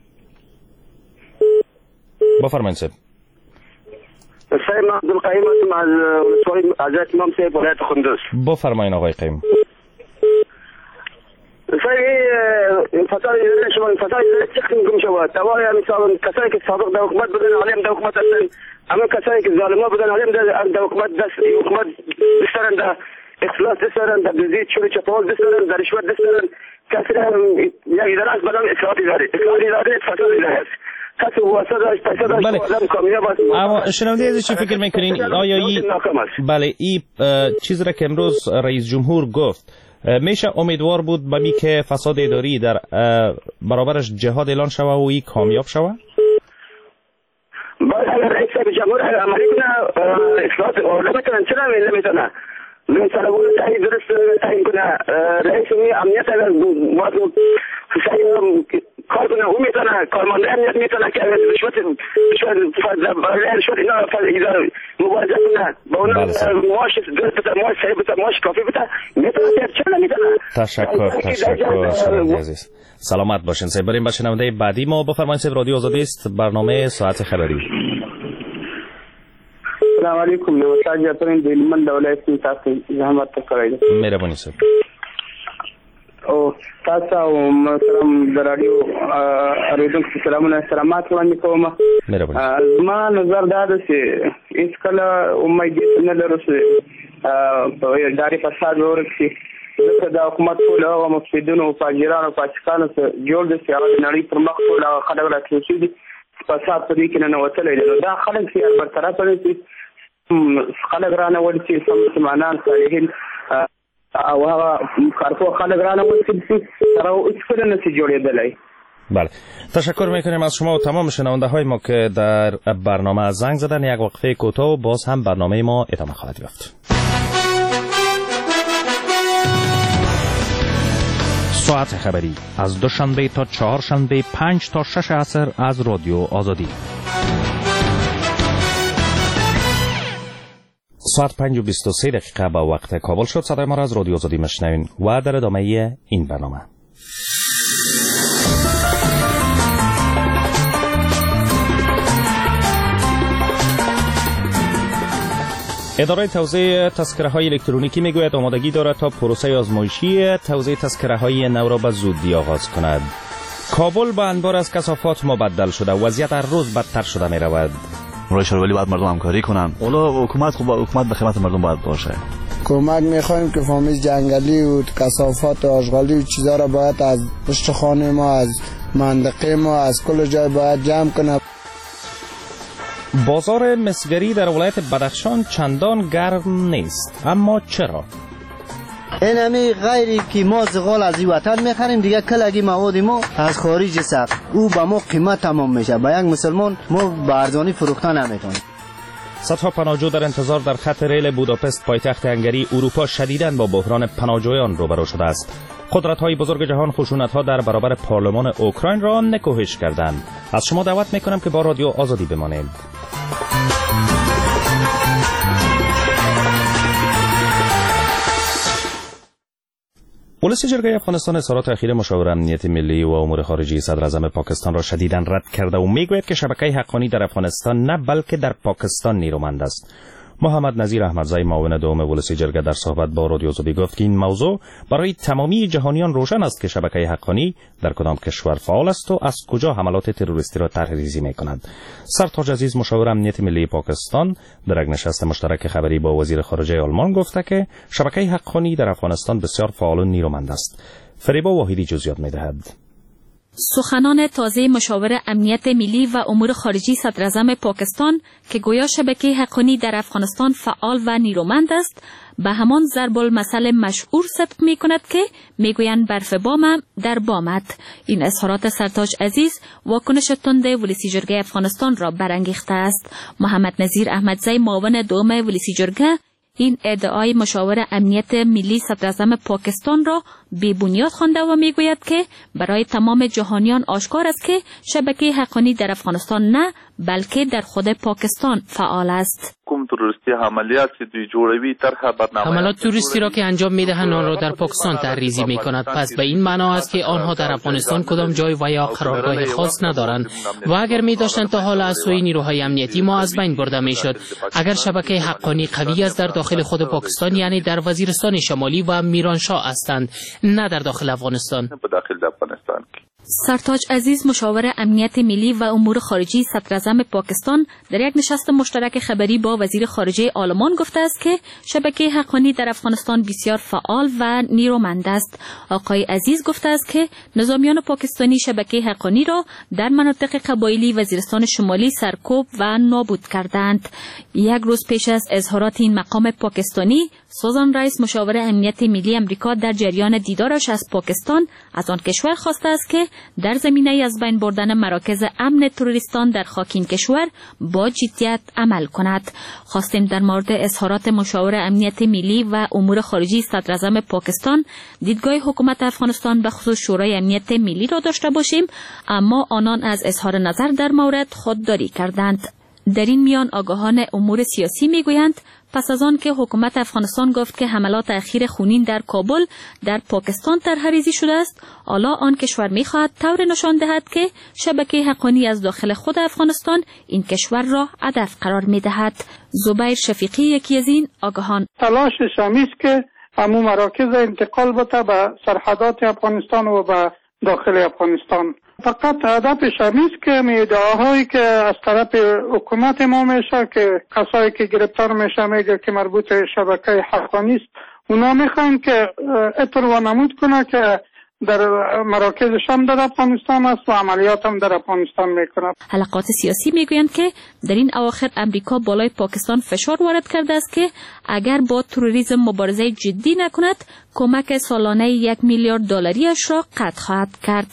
بفرمایید صاحب. صاحب من عبدالقیم هستم از ولسوالی حضرت امام صاحب ولایت کندوز. بفرمایید آقای قیم. صاحب این فساد اداره شما فساد اداره چه قسم شود؟ توای مثلا کسایی که سابق در حکومت بودن علیم در حکومت هستن، اما کسایی که ظالما بودن علیم در حکومت دست حکومت دسترن در اخلاص دسترن در دزدی چوری چپاول دسترن در رشوت دسترن. کسی یک اداره است بدن اصلاحات اداره اصلاحات اداره فساد اداره است. کسی واسه داشت پیسه داشت آدم کامیاب است. اما شنونده عزیز چی فکر میکنین آیا این بله این چیزی را که امروز رئیس جمهور گفت میشه امیدوار بود به می که فساد اداری در برابرش جهاد اعلان شوه و این کامیاب شوه؟ باید اگر رئیس جمهور عملی کنه اصلاحات نمیتونن چرا نمیتونه مثلا اون تعیین درست تعیین کنه رئیس امنیت اگر باید کار کنه اون میتونه کارمانده امنیت میتونه که رشوت رشوت اینا اداره مبارزه کنه با اون معاش درست بده معاش صحیح بده معاش کافی بده میتونه چرا نمیتونه. تشکر تشکر شنونده عزیز، سلامت باشین. صاحب بریم به شنونده بعدی ما. بفرمایید صاحب، رادیو آزادی است، برنامه ساعت خبری. السلام علیکم. نمسکار جاترین دیلمن دولت تاسو زحمت کړی. مهرباني صاحب. او تاسو او محترم د رادیو اوریدونکو سلامونه سلامات وړاندې کوم. مهرباني. ما نظر دا ده چې هیڅ کله امید نه لرو چې په اداري فساد ورکړي ځکه د حکومت ټول هغه مفسدینو او فاجرانو او فاسقانو څخه جوړ دي چې هغه د نړۍ پر مخ ټول هغه خلک راټول شوي دي فساد په دې کې ننوتلی دی. نو دا خلک چې برطرف کړي چې خلک رانهول چې سم مسلمانان صالحین او هغه کارپو خلک رانهول چې هغه هیڅکله نشي جوړېدلی. بله، تشکر میکنیم از شما و تمام شنونده های ما که در برنامه زنگ زدن. یک وقفه کوتاه و باز هم برنامه ما ادامه خواهد یافت. ساعت خبری از دوشنبه تا چهارشنبه پنج تا شش عصر از رادیو آزادی. ساعت پنج و بیست و سه دقیقه با وقت کابل شد. صدای ما را از رادیو آزادی مشنوین و در ادامه این برنامه. اداره توزیع تذکره های الکترونیکی میگوید آمادگی دارد تا پروسه آزمایشی توزیع تذکره های نو را به زودی آغاز کند. کابل با انبار از کثافات مبدل شده، وضعیت هر روز بدتر شده می رود. رئیس ولی باید مردم همکاری کنن. اولا حکومت خوب حکومت به خدمت مردم باید باشه. کمک میخوایم که فامیل جنگلی و کثافات و آشغالی و چیزا را باید از پشت خانه ما، از منطقه ما، از کل جای باید جمع کنه. بازار مسگری در ولایت بدخشان چندان گرم نیست، اما چرا؟ این همی غیری که ما زغال از این وطن میخریم دیگه کلگی مواد ما از خارج سخت او به ما قیمت تمام میشه. با یک مسلمان ما به ارزانی فروختن نمیتونیم. صدها پناهجو در انتظار در خط ریل بوداپست پایتخت هنگری اروپا شدیداً با بحران پناهجویان روبرو شده است. قدرت‌های بزرگ جهان خشونت‌ها در برابر پارلمان اوکراین را نکوهش کردند. از شما دعوت می‌کنم که با رادیو آزادی بمانید. پلیس جرگه افغانستان اظهارات اخیر مشاور امنیت ملی و امور خارجه صدر اعظم پاکستان را شدیداً رد کرده و میگوید که شبکه حقانی در افغانستان نه بلکه در پاکستان نیرومند است. محمد نظیر احمدزی معاون دوم ولسی جرگه در صحبت با رادیو آزادی گفت که این موضوع برای تمامی جهانیان روشن است که شبکه حقانی در کدام کشور فعال است و از کجا حملات تروریستی را طرح‌ریزی می‌کند. سرتاج عزیز مشاور امنیت ملی پاکستان در یک نشست مشترک خبری با وزیر خارجه آلمان گفته که شبکه حقانی در افغانستان بسیار فعال و نیرومند است. فریبا واحدی جزئیات می‌دهد. سخنان تازه مشاور امنیت ملی و امور خارجی صدر اعظم پاکستان که گویا شبکه حقانی در افغانستان فعال و نیرومند است به همان ضرب المثل مشهور صدق می کند که می گویند برف بام در بامت. این اظهارات سرتاج عزیز واکنش تند ولسی جرگه افغانستان را برانگیخته است. محمد نظیر احمدزی معاون دوم ولسی جرگه این ادعای مشاور امنیت ملی صدر اعظم پاکستان را بی بنیاد خوانده و میگوید که برای تمام جهانیان آشکار است که شبکه حقانی در افغانستان نه بلکه در خود پاکستان فعال است. حملات توریستی را که انجام میدهند آن را در پاکستان طرح‌ریزی میکند. پس به این معنا است که آنها در افغانستان کدام جای و یا قرارگاه خاص ندارند و اگر می داشتند تا حالا از سوی نیروهای امنیتی ما از بین برده میشد. اگر شبکه حقانی قوی است در داخل خود پاکستان، یعنی در وزیرستان شمالی و میرانشاه هستند، نه در داخل افغانستان. سرتاج عزیز مشاور امنیت ملی و امور خارجی صدر اعظم پاکستان در یک نشست مشترک خبری با وزیر خارجه آلمان گفته است که شبکه حقانی در افغانستان بسیار فعال و نیرومند است. آقای عزیز گفته است که نظامیان پاکستانی شبکه حقانی را در مناطق قبایلی وزیرستان شمالی سرکوب و نابود کردند. یک روز پیش از اظهارات این مقام پاکستانی، سوزان رایس مشاور امنیت ملی امریکا در جریان دیدارش از پاکستان از آن کشور خواسته است که در زمینه از بین بردن مراکز امن تروریستان در خاک این کشور با جدیت عمل کند. خواستیم در مورد اظهارات مشاور امنیت ملی و امور خارجی صدر اعظم پاکستان دیدگاه حکومت افغانستان به خصوص شورای امنیت ملی را داشته باشیم، اما آنان از اظهار نظر در مورد خودداری کردند. در این میان آگاهان امور سیاسی میگویند پس از آن که حکومت افغانستان گفت که حملات اخیر خونین در کابل در پاکستان طرح‌ریزی شده است، حالا آن کشور می‌خواهد طور نشان دهد که شبکه حقانی از داخل خود افغانستان این کشور را هدف قرار می‌دهد. زبیر شفیقی یکی از این آگاهان: تلاش شامی است که همون مراکز انتقال بده به سرحدات افغانستان و به داخل افغانستان. فقط هدف شامی است که ادعاهایی که از طرف حکومت ما میشه که کسایی که گرفتار میشه میگه که مربوط شبکه حقانی است، اونا میخوان که اطلاع و نمود کنه که در مراکز شام در افغانستان است و عملیات هم در افغانستان میکنه. حلقات سیاسی میگویند که در این اواخر امریکا بالای پاکستان فشار وارد کرده است که اگر با تروریسم مبارزه جدی نکند کمک سالانه یک میلیارد دلاریش را قطع خواهد کرد.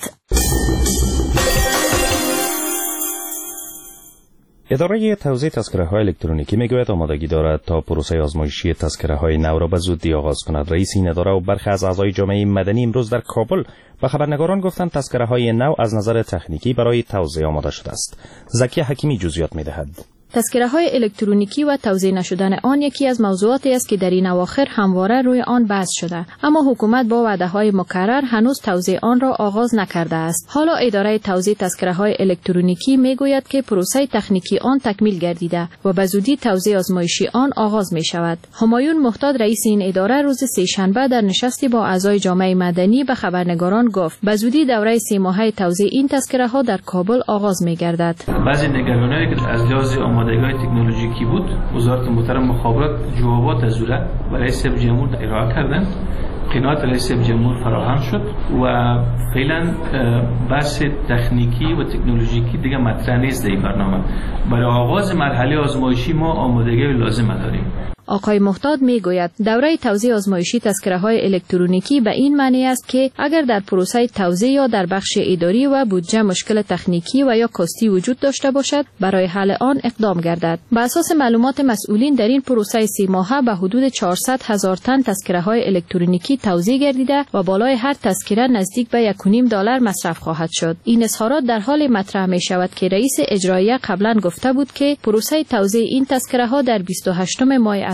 اداره توزیع تذکره‌های الکترونیکی میگوید آمادگی دارد تا پروسه آزمایشی تذکره‌های نو را به زودی آغاز کند. رئیس این اداره و برخی از اعضای جامعه مدنی امروز در کابل به خبرنگاران گفتند تذکره‌های نو از نظر تکنیکی برای توزیع آماده شده است. زکی حکیمی جزئیات می‌دهد. تذکره‌های الکترونیکی و توزیع نشدن آن یکی از موضوعاتی است که در این اواخر همواره روی آن بحث شده، اما حکومت با وعده‌های مکرر هنوز توزیع آن را آغاز نکرده است. حالا اداره توزیع تذکره‌های الکترونیکی میگوید که پروسه تکنیکی آن تکمیل گردیده و به زودی توزیع آزمایشی آن آغاز می شود. همایون مختاد رئیس این اداره روز سه‌شنبه در نشستی با اعضای جامعه مدنی به خبرنگاران گفت به زودی دوره سه ماهه توزیع این تذکره‌ها در کابل آغاز می گردد. بعضی نگرانی‌هایی که از لحاظ آمادگی تکنولوژیکی بود، وزارت محترم مخابرات جوابات از او برای رئیس جمهور ارائه کردند. قناعت رئیس جمهور فراهم شد و فعلا بحث تکنیکی و تکنولوژیکی دیگه مطرح نیست در این برنامه. برای آغاز مرحله آزمایشی ما آمادگی لازم داریم. آقای محتاد میگوید دوره توزیع آزمایشی تذکره‌های الکترونیکی به این معنی است که اگر در پروسه توزیع یا در بخش اداری و بودجه مشکل تکنیکی و یا کاستی وجود داشته باشد برای حل آن اقدام گردد. بر اساس معلومات مسئولین در این پروسه سه ماهه به حدود چهارصد هزار تن تذکره‌های الکترونیکی توزیع گردیده و بالای هر تذکره نزدیک به یک و نیم دلار مصرف خواهد شد. این اظهارات در حال مطرح می شود که رئیس اجرایی قبلا گفته بود که پروسه توزیع این تذکره‌ها در بیست و هشتم ماه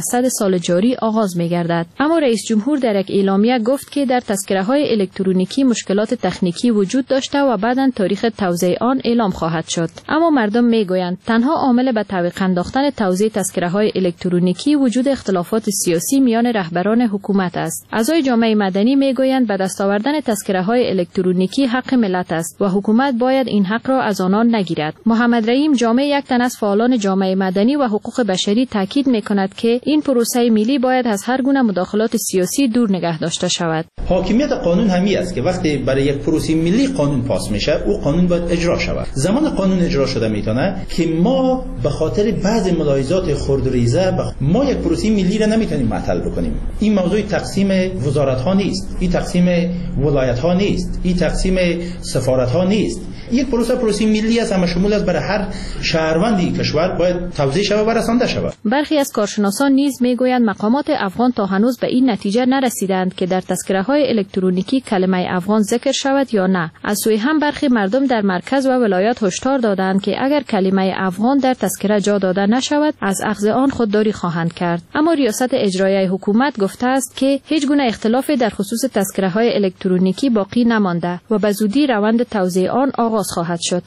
از صد سال جاری آغاز می‌گردد. اما رئیس جمهور در یک اعلامیه گفت که در تذکره‌های الکترونیکی مشکلات تکنیکی وجود داشته و بعداً تاریخ توزیع آن اعلام خواهد شد. اما مردم میگویند تنها عامل به تعویق انداختن توزیع تذکره‌های الکترونیکی وجود اختلافات سیاسی میان رهبران حکومت است. اعضای جامعه مدنی میگویند به دست آوردن تذکره‌های الکترونیکی حق ملت است و حکومت باید این حق را از آنان نگیرد. محمد رحیم جامعه یک تن از فعالان جامعه مدنی و حقوق بشری تاکید می‌کند که این پروسه ملی باید از هر گونه مداخلات سیاسی دور نگه داشته شود. حاکمیت قانون همی است که وقتی برای یک پروسه ملی قانون پاس میشه او قانون باید اجرا شود. زمان قانون اجرا شده میتونه که ما به خاطر بعض ملاحظات خردریزه ما یک پروسه ملی را نمیتونیم معطل بکنیم. این موضوع تقسیم وزارت ها نیست، این تقسیم ولایت ها نیست، این تقسیم سفارت ها نیست. یک پروسه پروسه ملی است، همه شمول است، برای هر شهروندی کشور باید توزیع شود و رسانده شود. برخی از کارشناسان نیز میگویند مقامات افغان تا هنوز به این نتیجه نرسیدند که در تذکره‌های الکترونیکی کلمه افغان ذکر شود یا نه. از سوی هم برخی مردم در مرکز و ولایات هشدار دادند که اگر کلمه افغان در تذکره جا داده نشود از اخذ آن خودداری خواهند کرد. اما ریاست اجرایی حکومت گفته است که هیچ گونه اختلافی در خصوص تذکره‌های الکترونیکی باقی نمانده و به زودی روند توزیع آن آغاز خواهد شد.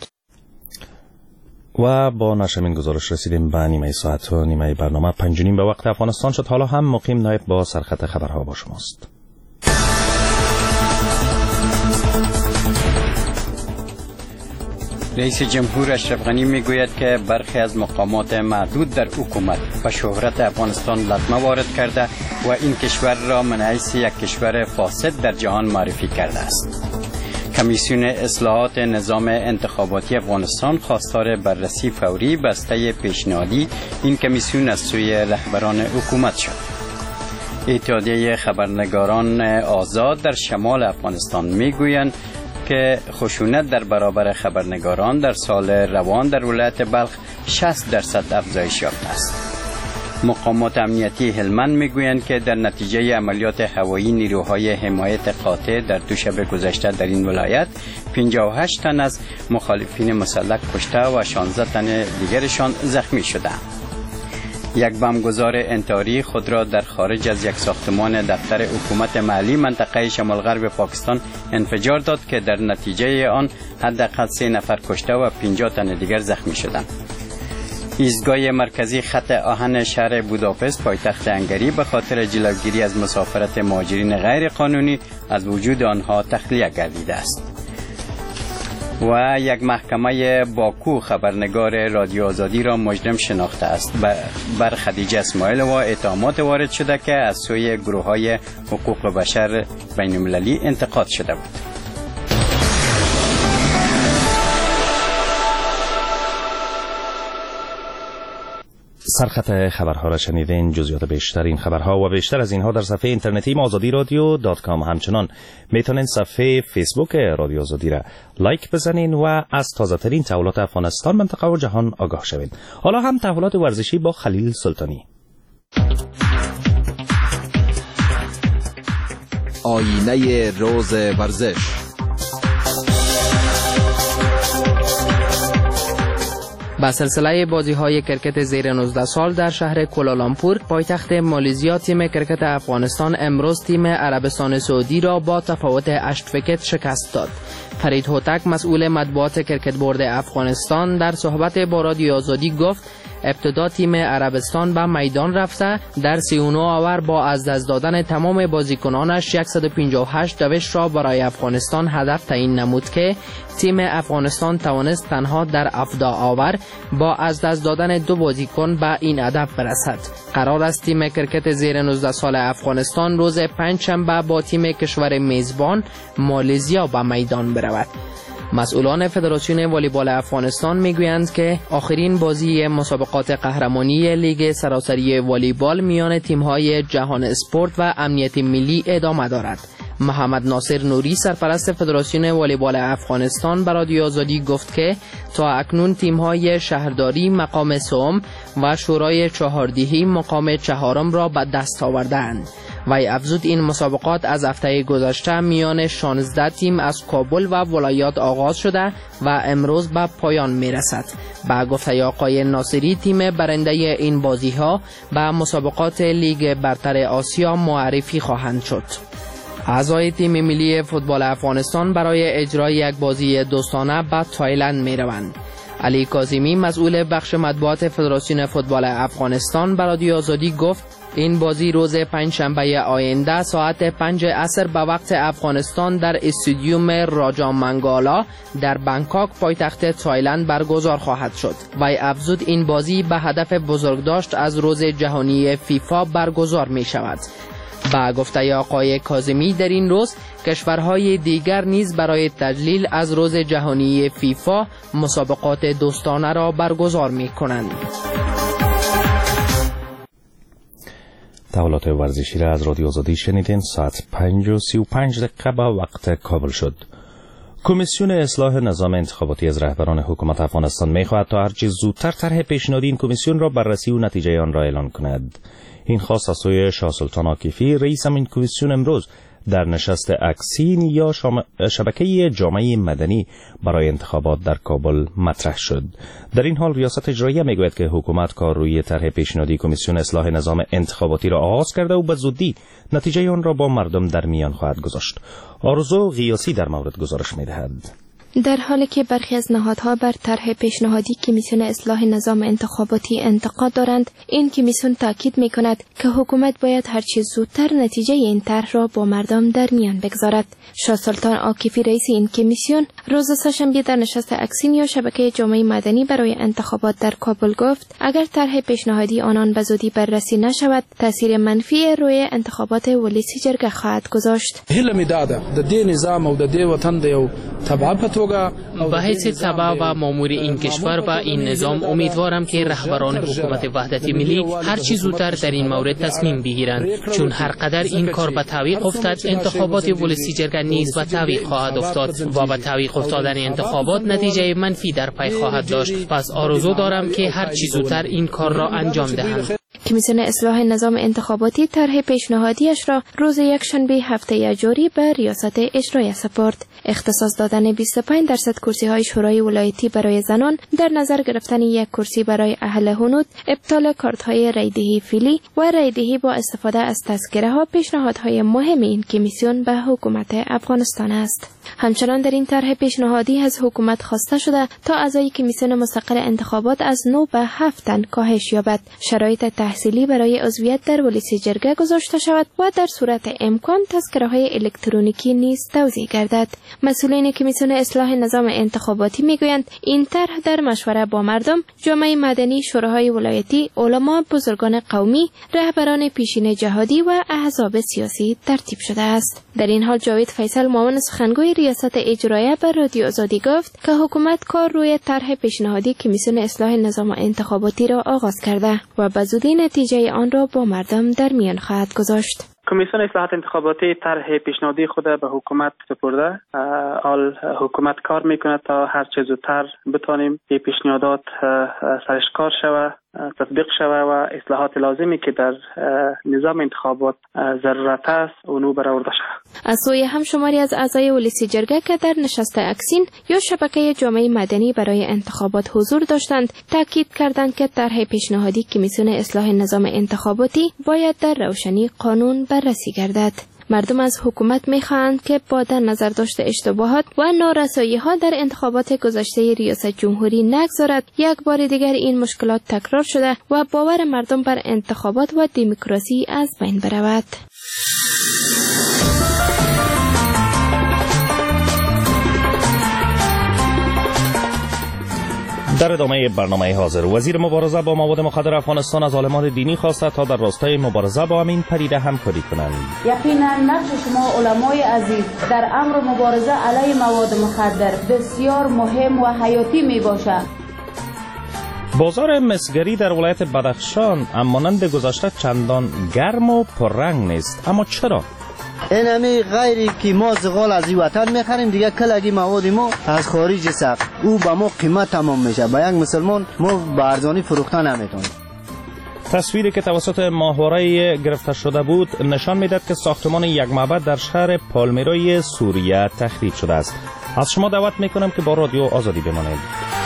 و با نشمین گزارش رسیدیم به نیمه ساعت و نیمه برنامه پنج و نیم به وقت افغانستان شد. حالا هم مقیم نایب با سرخط خبرها با شماست. رئیس جمهور اشرف غنی میگوید که برخی از مقامات معدود در حکومت و شهرت افغانستان لطمه وارد کرده و این کشور را من حیث یک کشور فاسد در جهان معرفی کرده است. کمیسیون اصلاحات نظام انتخاباتی افغانستان خواستار بررسی فوری بسته پیشنهادی این کمیسیون از سوی رهبران حکومت شد. اتحادیه خبرنگاران آزاد در شمال افغانستان میگویند که خشونت در برابر خبرنگاران در سال روان در ولایت بلخ شصت درصد افزایش یافته است. مقامات امنیتی هلمند میگویند که در نتیجه عملیات هوایی نیروهای حمایت قاطع در دوشنبه گذشته در این ولایت پنجاه و هشت تن از مخالفین مسلح کشته و شانزده تن دیگرشان زخمی شدند. یک بمبگذار انتحاری خود را در خارج از یک ساختمان دفتر حکومت محلی منطقه شمال غرب پاکستان انفجار داد که در نتیجه آن حداقل سه نفر کشته و پنجاه تن دیگر زخمی شدند. ایستگاه مرکزی خط آهن شهر بوداپست پایتخت هنگری به خاطر جلوگیری از مسافرت مهاجرین غیر قانونی از وجود آنها تخلیه گردیده است. و یک محکمه باکو خبرنگار رادیو آزادی را مجرم شناخته است. بر خدیجه اسماعیل و اتهامات وارد شده که از سوی گروه‌های حقوق بشر بین‌المللی انتقاد شده بود. سرخط خبرها را شنیدین. جزئیات بیشتر این خبرها و بیشتر از اینها در صفحه اینترنتی آزادی رادیو دات کام. همچنان میتونین صفحه فیسبوک رادیو آزادی را لایک بزنین و از تازه ترین تحولات افغانستان، منطقه و جهان آگاه شوین. حالا هم تحولات ورزشی با خلیل سلطانی. آینه روز ورزش. با سلسله بازی‌های کرکت زیر نوزده سال در شهر کوالالامپور پایتخت مالزیا تیم کرکت افغانستان امروز تیم عربستان سعودی را با تفاوت هشت ویکت شکست داد. فرید هوتک مسئول مطبوعات کرکت بورد افغانستان در صحبت با رادیو آزادی گفت ابتدا تیم عربستان به میدان رفته در سی و نه آور با از دست دادن تمام بازیکنانش صد و پنجاه و هشت دوش را برای افغانستان هدف تعیین نمود که تیم افغانستان توانست تنها در هفده آور با از دست دادن دو بازیکن به این هدف برسد. قرار است تیم کرکت زیر نوزده سال افغانستان روز پنجشنبه با تیم کشور میزبان مالزیا به میدان برود. مسئولان فدراسیون والیبال افغانستان میگویند که آخرین بازی مسابقات قهرمانی لیگ سراسری والیبال میان تیم‌های جهان اسپورت و امنیت ملی ادامه دارد. محمد ناصر نوری سرپرست فدراسیون والیبال افغانستان به رادیو آزادی گفت که تا اکنون تیم‌های شهرداری مقام سوم و شورای چهاردهی مقام چهارم را به دست آوردند. وی افزود این مسابقات از هفته گذشته میان شانزده تیم از کابل و ولایات آغاز شده و امروز به پایان میرسد. با گفته آقای ناصری تیم برنده این بازی ها به مسابقات لیگ برتر آسیا معرفی خواهند شد. اعضای تیم ملی فوتبال افغانستان برای اجرای یک بازی دوستانه به تایلند می روند. علی کاظمی مسئول بخش مطبوعات فدراسیون فوتبال افغانستان به رادیو آزادی گفت این بازی روز پنجشنبه آینده ساعت پنج عصر به وقت افغانستان در استادیوم راجا منگالا در بانکوک پایتخت تایلند برگزار خواهد شد. وی افزود این بازی به هدف بزرگداشت از روز جهانی فیفا برگزار می شود. با گفته آقای کاظمی در این روز کشورهای دیگر نیز برای تجلیل از روز جهانی فیفا مسابقات دوستانه را برگزار می کنند. تحولات ورزشی را از رادیو آزادی شنیدین. ساعت پنج و سی و پنج دقیقه به وقت کابل شد. کمیسیون اصلاح نظام انتخاباتی از رهبران حکومت افغانستان می‌خواهد تا هرچه زودتر طرح پیشنهادی این کمیسیون را بررسی و نتیجه آن را اعلان کند. این خواست از سوی شاه سلطان عاکفی رئیس این کمیسیون امروز در نشست اکسین یا شبکه جامعه مدنی برای انتخابات در کابل مطرح شد. در این حال ریاست اجراییه میگوید که حکومت کار روی طرح پیشنهادی کمیسیون اصلاح نظام انتخاباتی را آغاز کرده و به زودی نتیجه آن را با مردم در میان خواهد گذاشت. آرزو غیاسی در مورد گزارش میدهد. در حالی که برخی از نهادها بر طرح پیشنهادی کمیسیون اصلاح نظام انتخاباتی انتقاد دارند، این کمیسیون تاکید می‌کند که حکومت باید هرچه زودتر نتیجه این طرح را با مردم در میان بگذارد. شاه سلطان عاکفی رئیس این کمیسیون روز سه‌شنبه در نشست اکسین یا شبکه جامعه مدنی برای انتخابات در کابل گفت اگر طرح پیشنهادی آنان به زودی بررسی نشود، تاثیر منفی روی انتخابات ولسی جرګه خواهد گذاشت. هله می داده د دې نظام او د دې وطن د یو تبع به حیث تبع و مامور این کشور و این نظام امیدوارم که رهبران حکومت وحدت ملی هر چی زودتر در این مورد تصمیم بگیرند، چون هر قدر این کار به تعویق افتاد انتخابات ولسی جرګه نیز به تعویق خواهد افتاد و به تعویق افتادن انتخابات نتیجه منفی در پی خواهد داشت. پس آرزو دارم که هر چی زودتر این کار را انجام دهند. کمیسیون اصلاح نظام انتخاباتی طرح پیشنهادیش را روز یکشنبه هفته جاری به ریاست اجرایی سپرد. اختصاص دادن بیست و پنج درصد کرسی های شورای ولایتی برای زنان، در نظر گرفتن یک کرسی برای اهل هنود، ابطال کارت های رایدهی فیلی و رایدهی با استفاده از تذکره ها پیشنهادهای مهم این کمیسیون به حکومت افغانستان است. همچنان در این طرح پیشنهادی از حکومت خواسته شده تا اعضای کمیسیون مستقل انتخابات از نه به هفت تن کاهش یابد، شرایط تحصیلی برای عضویت در ولسی جرګه گذاشته شود و در صورت امکان تذکره های الکترونیکی نیز توزیع گردد. مسئولین کمیسیون اصلاح نظام انتخاباتی میگویند این طرح در مشوره با مردم، جامعه مدنی، شوراهای ولایتی، علما، بزرگان قومی، رهبران پیشین جهادی و احزاب سیاسی ترتیب شده است. در این حال جاوید فیصل معاون سخنگوی ریاست اجراییه به رادیو آزادی گفت که حکومت کار روی طرح پیشنهادی کمیسیون اصلاح نظام انتخاباتی را آغاز کرده و به زودی نتیجه آن را با مردم در میان خواهد گذاشت. کمیسیون اصلاحات انتخاباتی طرح پیشنهادی خود به حکومت سپرده. حال حکومت کار میکنه تا هر چه زودتر بتانیم این پیشنهادات سرش کار شوه، تطبیق شوه و اصلاحات لازمی که در نظام انتخابات ضرورت است اونو برآورده شود. از سوی هم شماری از اعضای ولسی جرګه که در نشست اکسین یا شبکه جامعه مدنی برای انتخابات حضور داشتند، تاکید کردند که طرح پیشنهادی کمیسیون اصلاح نظام انتخاباتی باید در روشنی قانون بررسی گردد. مردم از حکومت می‌خواهند که با در نظر داشت اشتباهات و نارسایی‌ها در انتخابات گذشته ریاست جمهوری نگذارد یک بار دیگر این مشکلات تکرار شده و باور مردم بر انتخابات و دموکراسی از بین برود. در ادامه برنامه حاضر وزیر مبارزه با مواد مخدر افغانستان از عالمان دینی خواسته تا در راستای مبارزه با همین پدیده همکاری کنند. یقینا نقش شما علمای عزیز در امر مبارزه علیه مواد مخدر بسیار مهم و حیاتی می باشد. بازار مسگری در ولایت بدخشان مانند گذشته چندان گرم و پررنگ نیست، اما چرا؟ این همی غیری که ما زغال از این وطن میخریم، دیگه کلگی مواد ما از خارج سخت او به ما قیمت تمام میشه، با یک مسلمان ما به ارزانی فروختن نمیتونیم. تصویری که توسط ماهواره گرفته شده بود نشان میداد که ساختمان یک معبد در شهر پالمیرای سوریه تخریب شده است. از شما دعوت میکنم که با رادیو آزادی بمانید.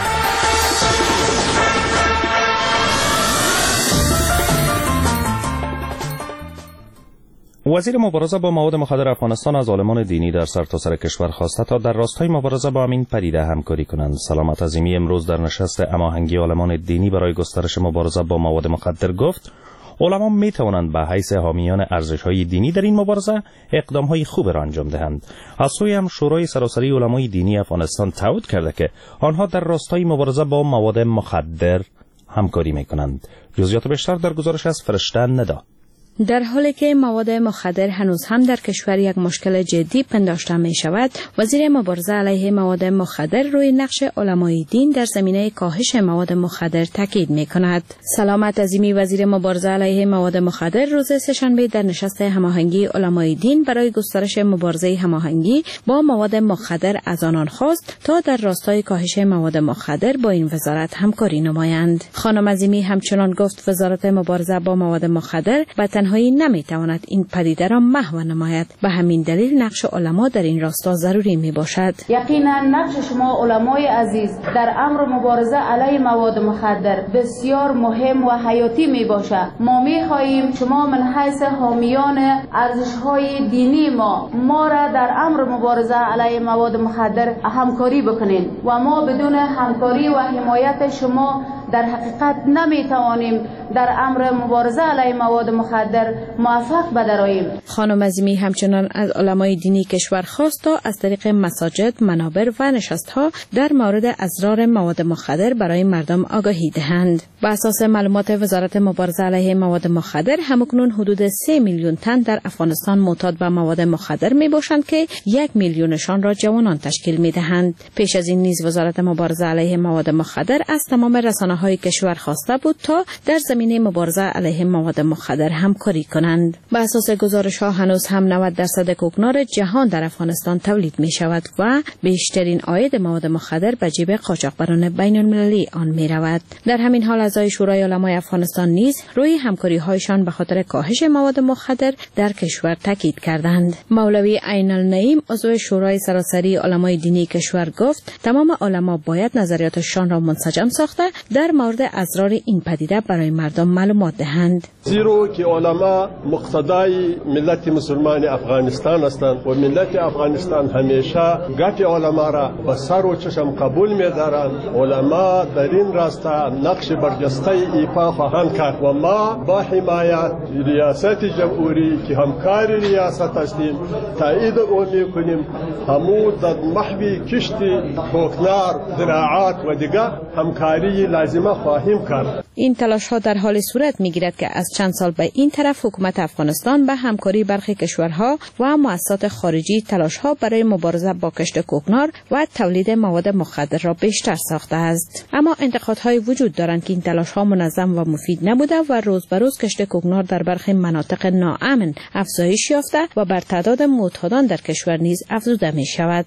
وزیر مبارزه با مواد مخدر افغانستان از عالمان دینی در سرتاسر کشور خواسته تا در راستای مبارزه با همین پدیده همکاری کنند. سلامت عظیمی امروز در نشست هماهنگی عالمان دینی برای گسترش مبارزه با مواد مخدر گفت علما می توانند به حیث حامیان ارزش‌های دینی در این مبارزه اقدام‌های خوب را انجام دهند. از سوی هم شورای سراسری علمای دینی افغانستان تایید کرده که آنها در راستای مبارزه با مواد مخدر همکاری می‌کنند. جزئیات بیشتر در گزارش از فرشته ندا. در حالی که مواد مخدر هنوز هم در کشور یک مشکل جدی پنداشته می شود، وزیر مبارزه علیه مواد مخدر روی نقش علمای دین در زمینه کاهش مواد مخدر تاکید می کند. سلامت عظیمی وزیر مبارزه علیه مواد مخدر روز سه‌شنبه در نشست هماهنگی علمای دین برای گسترش مبارزه هماهنگی با مواد مخدر از آنان خواست تا در راستای کاهش مواد مخدر با این وزارت همکاری نمایند. خانم عظیمی همچنان گفت وزارت مبارزه با مواد مخدر به هایی نمیتواند این پدیده را محو نماید. به همین دلیل نقش علما در این راستا ضروری می باشد. یقینا نقش شما علمای عزیز در امر مبارزه علیه مواد مخدر بسیار مهم و حیاتی می باشد. ما می خواهیم شما من حیث حامیان ارزش های دینی ما ما را در امر مبارزه علیه مواد مخدر همکاری بکنید و ما بدون همکاری و حمایت شما در حقیقت نمی توانیم در امر مبارزه علیه مواد مخدر موفق بدراییم. خانم عظیمی همچنان از علمای دینی کشور خواست تا از طریق مساجد، منابر و نشست‌ها در مورد اضرار مواد مخدر برای مردم آگاهی دهند. بر اساس معلومات وزارت مبارزه علیه مواد مخدر همکنون حدود سه میلیون تن در افغانستان معتاد به مواد مخدر می باشند که یک میلیونشان را جوانان تشکیل می دهند. پیش از این نیز وزارت مبارزه علیه مواد مخدر از تمام رسانه‌های کشور خواسته بود تا در زمینه مبارزه علیه مواد مخدر همکاری کنند. به اساس گزارش‌ها هنوز هم نود درصد کوکنار جهان در افغانستان تولید می شود و بیشترین عاید مواد مخدر به جیب قاچاقبران بین‌المللی آن می رود. در همین حال اعضای شورای علمای افغانستان نیز روی همکاری‌هایشان به خاطر کاهش مواد مخدر در کشور تاکید کردند. مولوی عین النعیم عضو شورای سراسری علمای دینی کشور گفت تمام علما باید نظریاتشان را منسجم ساخته در مورد اضرار این پدیده برای مردم معلومات دهند. زیرا که علما مقتدای ملت مسلمان افغانستان هستند و ملت افغانستان همیشه گپ علما را با سر و چشم قبول می‌دارند. علما در این راستا نقش برجسته ایفا خواهند کرد و ما با حمایت ریاست جمهوری که همکار ریاست هستیم تایید او می‌کنیم. همو در محو کشتی کوکنار، زراعت و دیگر همکاری لازمه خواهیم کرد. این تلاش ها در حال صورت می گیرد که از چند سال به این طرف حکومت افغانستان به همکاری برخی کشورها و مؤسسات خارجی تلاش ها برای مبارزه با کشت کوکنار و تولید مواد مخدر را بیشتر ساخته است. اما انتقادهای وجود دارند که این تلاش ها منظم و مفید نبوده و روز به روز کشت کوکنار در برخی مناطق ناامن افزایش یافته و بر تعداد معتادان در کشور نیز افزوده می شود.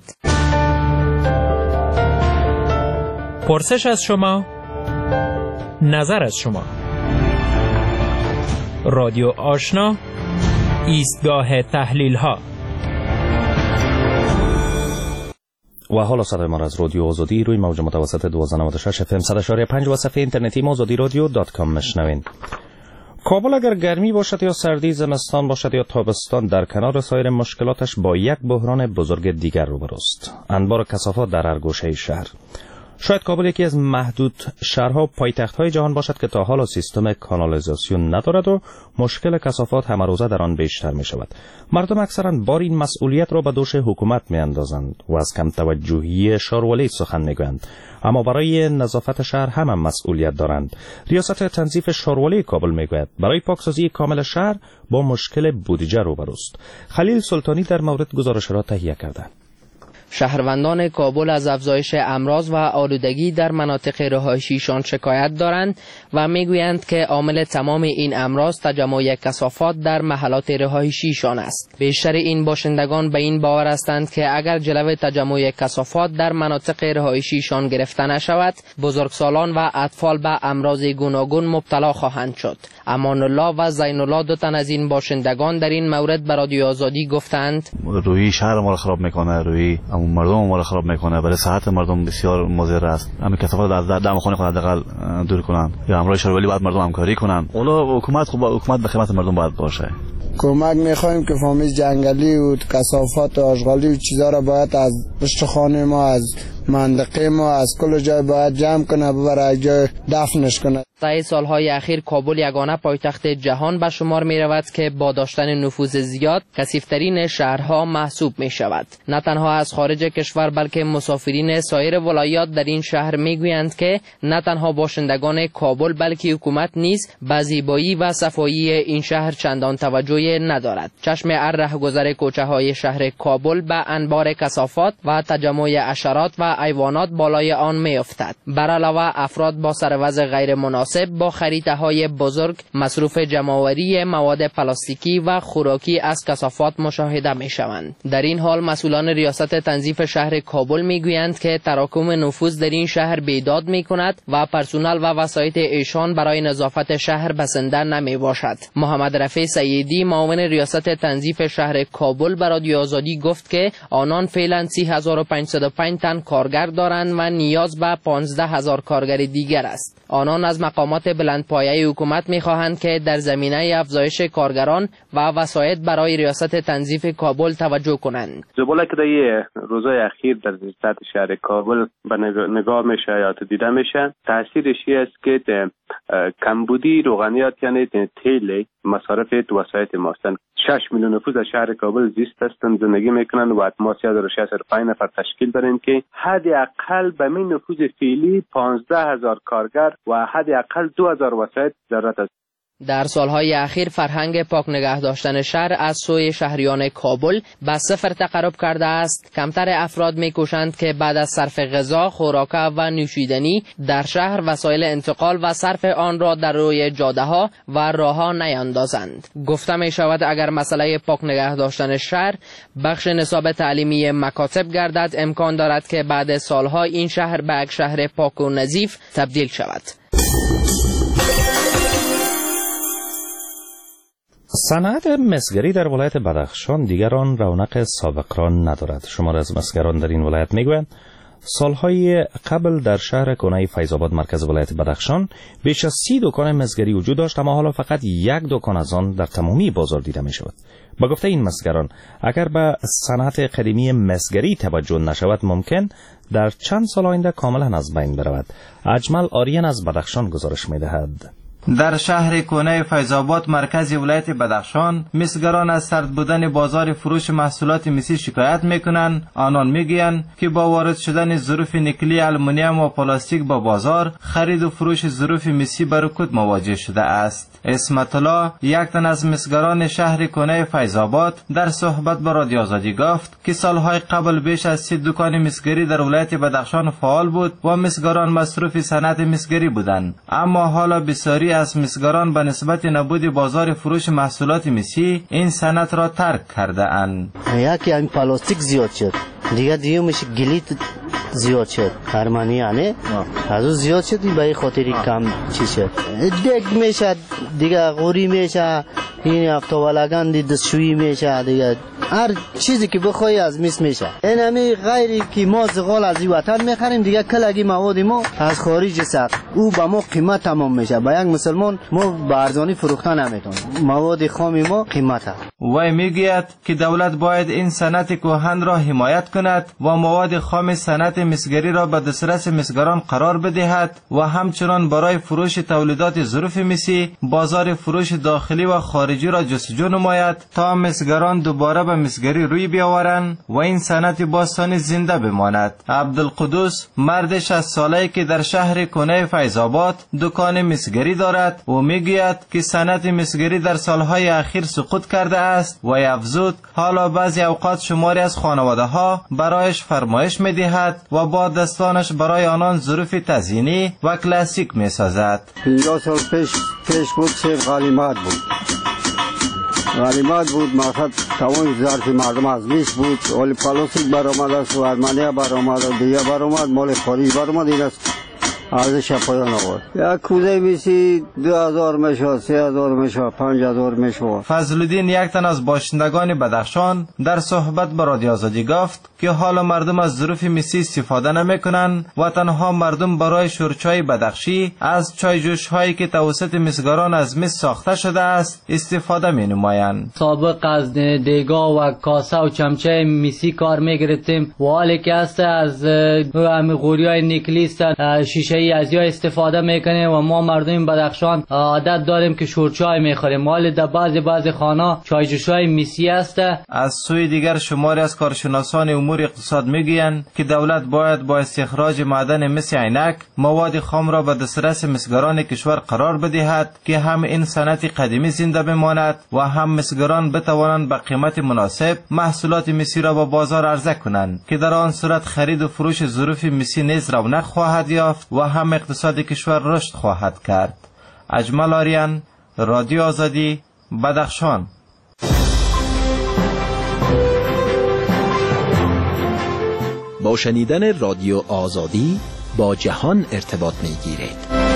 پرسش از شما، نظر از شما. رادیو آشنا، ایستگاه تحلیل ها. و حالا صدای ما از رادیو آزادی روی موج متوسط دوازده نود و شش اف ام صد و شش پنج و صفحه اینترنتی آزادی رادیو دات کام مشنوین. کابل اگر گرمی باشد یا سردی، زمستان باشد یا تابستان، در کنار سایر مشکلاتش با یک بحران بزرگ دیگر روبروست: انبار کثافات در هر گوشه شهر. شاید کابل یکی از محدود شهرها و پایتخت‌های جهان باشد که تا حالا سیستم کانالیزاسیون ندارد و مشکل کثافات همه روزه در آن بیشتر می شود. مردم اکثرا بار این مسئولیت را به دوش حکومت می اندازند و از کم توجهی شارولید سخن می گویند، اما برای نظافت شهر هم, هم مسئولیت دارند. ریاست تنظیف شارولید کابل می گوید برای پاکسازی کامل شهر با مشکل بودجه روبروست. خلیل سلطانی در مورد گزارش را تهیه کرده. شهروندان کابل از افزایش امراض و آلودگی در مناطق رهایشیشان شکایت دارند و میگویند که عامل تمام این امراض تجمع کثافات در محلات رهایشیشان است. بیشتر این باشندگان به این باور هستند که اگر جلو تجمع کثافات در مناطق رهایشیشان گرفته نشود، بزرگسالان و اطفال به امراض گوناگون مبتلا خواهند شد. امان الله و زین الله دو تن از این باشندگان در این مورد به رادیو آزادی گفتند روی شهر ما را خراب میکنه، روی مردم ما را خراب میکنه، برای صحت مردم بسیار مضر است. همین کثافات از دم خانه خود حداقل دور کنند یا امرای شورولی باید مردم همکاری کنند. اولا حکومت خوب حکومت به خدمت مردم باید باشه. کمک میخوایم که فامیل جنگلی و کثافات و آشغالی و چیزا را باید از پشتخانه ما، از منطقه ما، از کل جای باید جمع کنه ببره جای دفنش کنه. طی سالهای اخیر کابل یگانه پایتخت جهان به شمار می رود که با داشتن نفوذ زیاد کثیفترین شهرها محسوب می شود. نه تنها از خارج کشور بلکه مسافرین سایر ولایات در این شهر می گویند که نه تنها باشندگان کابل بلکه حکومت نیز به زیبایی و صفایی این شهر چندان توجهی ندارد. چشم ار رهگذر کوچه های شهر کابل به انبار کثافات و تجمع حشرات و حیوانات بالای آن می افتد. بر علاوه افراد با سروز غیر مناسب با خریطه های بزرگ مصروف جمع‌آوری مواد پلاستیکی و خوراکی از کثافات مشاهده می شوند. در این حال مسئولان ریاست تنظیف شهر کابل می گویند که تراکم نفوذ در این شهر بیداد می کند و پرسونل و وسایط ایشان برای نظافت شهر بسنده نمی باشد. محمد رفیع سیدی معاون ریاست تنظیف شهر کابل به رادیو آزادی گفت که آنان فعلا سی هزار و پانصد و پنج تن کارگر دارند و نیاز به پانزده هزار کارگر دیگر است. آنان از مقامات بلندپایه حکومت می‌خواهند که در زمینه افزایش کارگران و وسایط برای ریاست تنظیف کابل توجه کنند. زباله که در روزهای اخیر در سطح شهر کابل به نگاه میشه یا دیده میشه، تاثیرش است که کمبودی روغنیات یعنی تیل مصارف وسایط ماستن. شش میلیون نفوس در شهر کابل زیست هستند، زندگی میکنند و ما سی هزار و شصت و پنج نفر تشکیل داریم که حد اقل به این نفوذ فعلی پانزده هزار کارگر و حد اقل دو هزار وسایط ضرورت است. در سالهای اخیر فرهنگ پاک نگه داشتن شهر از سوی شهریان کابل به صفر تقرب کرده است. کمتر افراد می‌کوشند که بعد از صرف غذا، خوراک و نوشیدنی در شهر وسایل انتقال و صرف آن را در روی جاده‌ها و راه‌ها نیاندازند. گفته می‌شود اگر مسئله پاک نگه داشتن شهر بخش نصاب تعلیمی مکاتب گردد، امکان دارد که بعد سالها این شهر به یک شهر پاک و نظیف تبدیل شود. صنعت مسگری در ولایت بدخشان دیگر آن رونق سابق را ندارد. شمار از مسگران در این ولایت میگویند سالهای قبل در شهر کنه فیض‌آباد مرکز ولایت بدخشان بیش از سی دکان مسگری وجود داشت، اما حالا فقط یک دکان از آن در تمامی بازار دیده می شود. با گفته این مسگران اگر به صنعت قدیمی مسگری توجه نشود ممکن در چند سال آینده کاملا از بین برود. اجمل آریان از بدخشان گزارش می دهد. در شهر کنه فیض‌آباد مرکز ولایت بدخشان مسگران از سرد بودن بازار فروش محصولات مسی شکایت میکنند. آنان میگویند که با وارد شدن ظروف نکلی، آلومینیوم و پلاستیک با بازار، خرید و فروش ظروف مسی به رکود مواجه شده است. اسمت الله یک تن از مسگران شهر کنه فیض‌آباد در صحبت با رادیو آزادی گفت که سالهای قبل بیش از سی دکان مسگری در ولایت بدخشان فعال بود و مسگران مصروف صنعت مسگری بودند، اما حالا بسیاری از مسگران به نسبت نبود بازار فروش محصولات مسی این صنعت را ترک کرده اند. یکی این پلاستیک زیاد شد، دیگه دیگه میشه گلیت زیاد شد، هرمانی یعنی از اون زیاد شد به این خاطری کم چی شد، دیگ میشه دیگه غوری میشه، این افتوالگان دی دستشویی میشه، دیگه هر چیزی که بخوای از مس میشه. این همی غیری که ما زغال از این وطن میخریم، دیگه کلگی مواد ما از خارج ساخت او به ما قیمت تمام میشه. با یک مسلمان ما به ارزانی فروختن نمیتونیم، مواد خام ما قیمته. وی میگوید که دولت باید این صنعت کهن را حمایت کند و مواد خام صنعت مسگری را به دسترس مسگران قرار بدهد و همچنان برای فروش تولیدات ظروف مسی بازار فروش داخلی و خارجی را جستجو نماید تا مسگران دوباره به مسگری روی بیاورند و این صنعت باستانی زنده بماند. عبدالقدوس مرد شصت ساله‌ای که در شهر کنه فیض‌آباد دکان مسگری دارد و میگوید که صنعت مسگری در سالهای اخیر سقوط کرده است و افزود حالا بعضی اوقات شماری از خانواده ها برایش فرمایش می دهد و با دستانش برای آنان ظروف تزیینی و کلاسیک می سازد. پنجاه سال پیش پیش بود صرف غنیمت بود. غنیمت بود مقصد تمام ظرف مردم از میش بود. ولی پلاسیک برآمد است و ارمنیا برآمد و دیگه برآمد مال خارج برآمد. این است ارزش پایان آورد. یک کوزه میسی دو هزار میشه، سه هزار میشه، پنج هزار میشه. فضلالدین یک تن از باشندگان بدخشان در صحبت با رادیو آزادی گفت که حالا مردم از ظروف میسی استفاده نمیکنن و تنها مردم برای شورچای بدخشی از چای جوش هایی که توسط مسگران از مس ساخته شده است استفاده می نمایند. سابق از دیگا و کاسه و چمچه میسی کار میگرفتیم و حالی که است از همه غوریای نیکلیست شیشه از یا استفاده میکنه و ما مردم بدخشان عادت داریم که شورچای میخوریم. حال در بعضی بعضی خانه چای جوشای میسی است. از سوی دیگر شماری از کارشناسان امور اقتصاد میگویند که دولت باید با استخراج معدن مس عینک مواد خام را به دسترس مسگران کشور قرار بدهد که هم این صنعت قدیمی زنده بماند و هم مسگران بتوانند به قیمت مناسب محصولات مسی را به بازار عرضه کنند که در آن صورت خرید و فروش ظروف مسی نیز رونق خواهد یافت و هم اقتصاد کشور رشد خواهد کرد. اجمل آریان، رادیو آزادی، بدخشان. با شنیدن رادیو آزادی با جهان ارتباط می‌گیرید.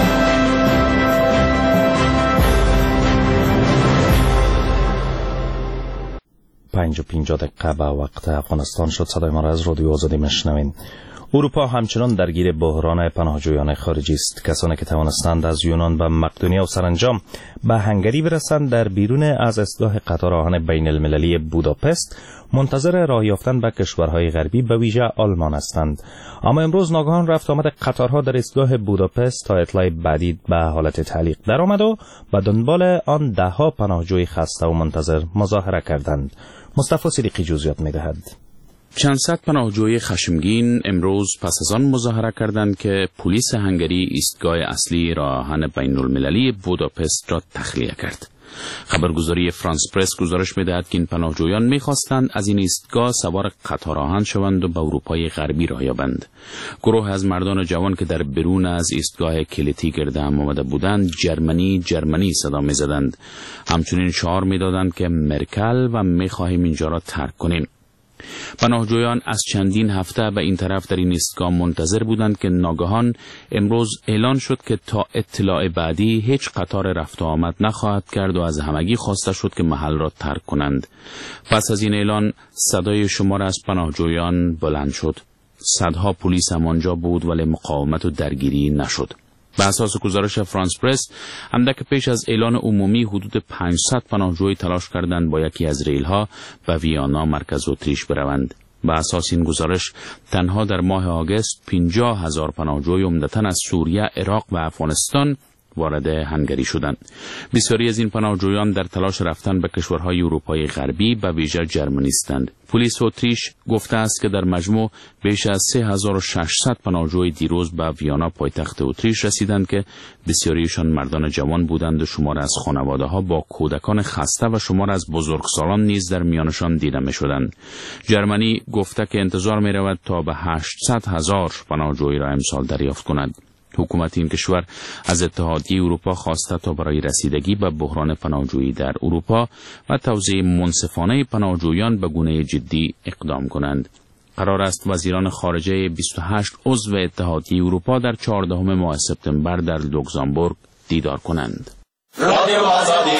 پنج و پنجاه دقیقه به وقت افغانستان شد. صدای ما را از رادیو آزادی میشنوین. اروپا همچنان درگیر بحران پناهجویان خارجی است. کسانی که توانستند از یونان و مقدونیه و سرانجام به هنگری برسند در بیرون از ایستگاه قطار آهن بین المللی بوداپست منتظر راه یافتن به کشورهای غربی به ویژه آلمان هستند. اما امروز ناگهان رفت آمد قطارها در ایستگاه بوداپست تا اطلاع بعدی به حالت تعلیق درآمد و به دنبال آن دهها پناهجوی خسته و منتظر مظاهره کردند. مصطفی صدیقی جزئیات می‌دهد. چند صد پناهجوی خشمگین امروز پس از آن مظاهره کردند که پلیس هنگری ایستگاه اصلی راه آهن بین المللی بوداپست را تخلیه کرد. خبرگزاری فرانس پرس گزارش می‌دهد که این پناهجویان می‌خواستند از این ایستگاه سوار قطار آهن شوند و به اروپای غربی راه یابند. گروه از مردان جوان که در برون از ایستگاه کلیتی گرد هم آمده بودند جرمنی جرمنی صدا می‌زدند. همچنین شعار می‌دادند که مرکل و می‌خواهیم اینجا را ترک کنیم. پناهجویان از چندین هفته به این طرف در این ایستگاه منتظر بودند که ناگهان امروز اعلان شد که تا اطلاع بعدی هیچ قطار رفت و آمد نخواهد کرد و از همگی خواسته شد که محل را ترک کنند. پس از این اعلان صدای شمار از پناهجویان بلند شد. صدها پلیس هم آنجا بود ولی مقاومت و درگیری نشد. به اساس گزارش فرانس پرس اندک پیش از اعلان عمومی حدود پانصد پناهجوی تلاش کردند با یکی از ریل‌ها به ویانا مرکز اتریش بروند. به اساس این گزارش تنها در ماه آگوست پنجاه هزار پناهجوی عمدتاً از سوریه، عراق و افغانستان وارد هنگری شدند. بسیاری از این پناهجویان در تلاش رفتن به کشورهای اروپای غربی به ویژه جرمنی هستند. پلیس اتریش گفته است که در مجموع بیش از سه هزار و ششصد پناهجوی دیروز به ویانا پایتخت اتریش رسیدند که بسیاریشان مردان جوان بودند و شمار از خانواده‌ها با کودکان خسته و شمار از بزرگسالان نیز در میانشان دیده می‌شدند. جرمنی گفته که انتظار می‌رود تا به هشتصد هزار پناهجوی را امسال دریافت کند. حکومت این کشور از اتحادیه اروپا خواسته تا برای رسیدگی به بحران پناهجویی در اروپا و توزیع منصفانه پناهجویان به گونه جدی اقدام کنند. قرار است وزیران خارجه بیست و هشت عضو اتحادیه اروپا در چهاردهم ماه سپتامبر در لوکزامبورگ دیدار کنند. رادیو آزادی.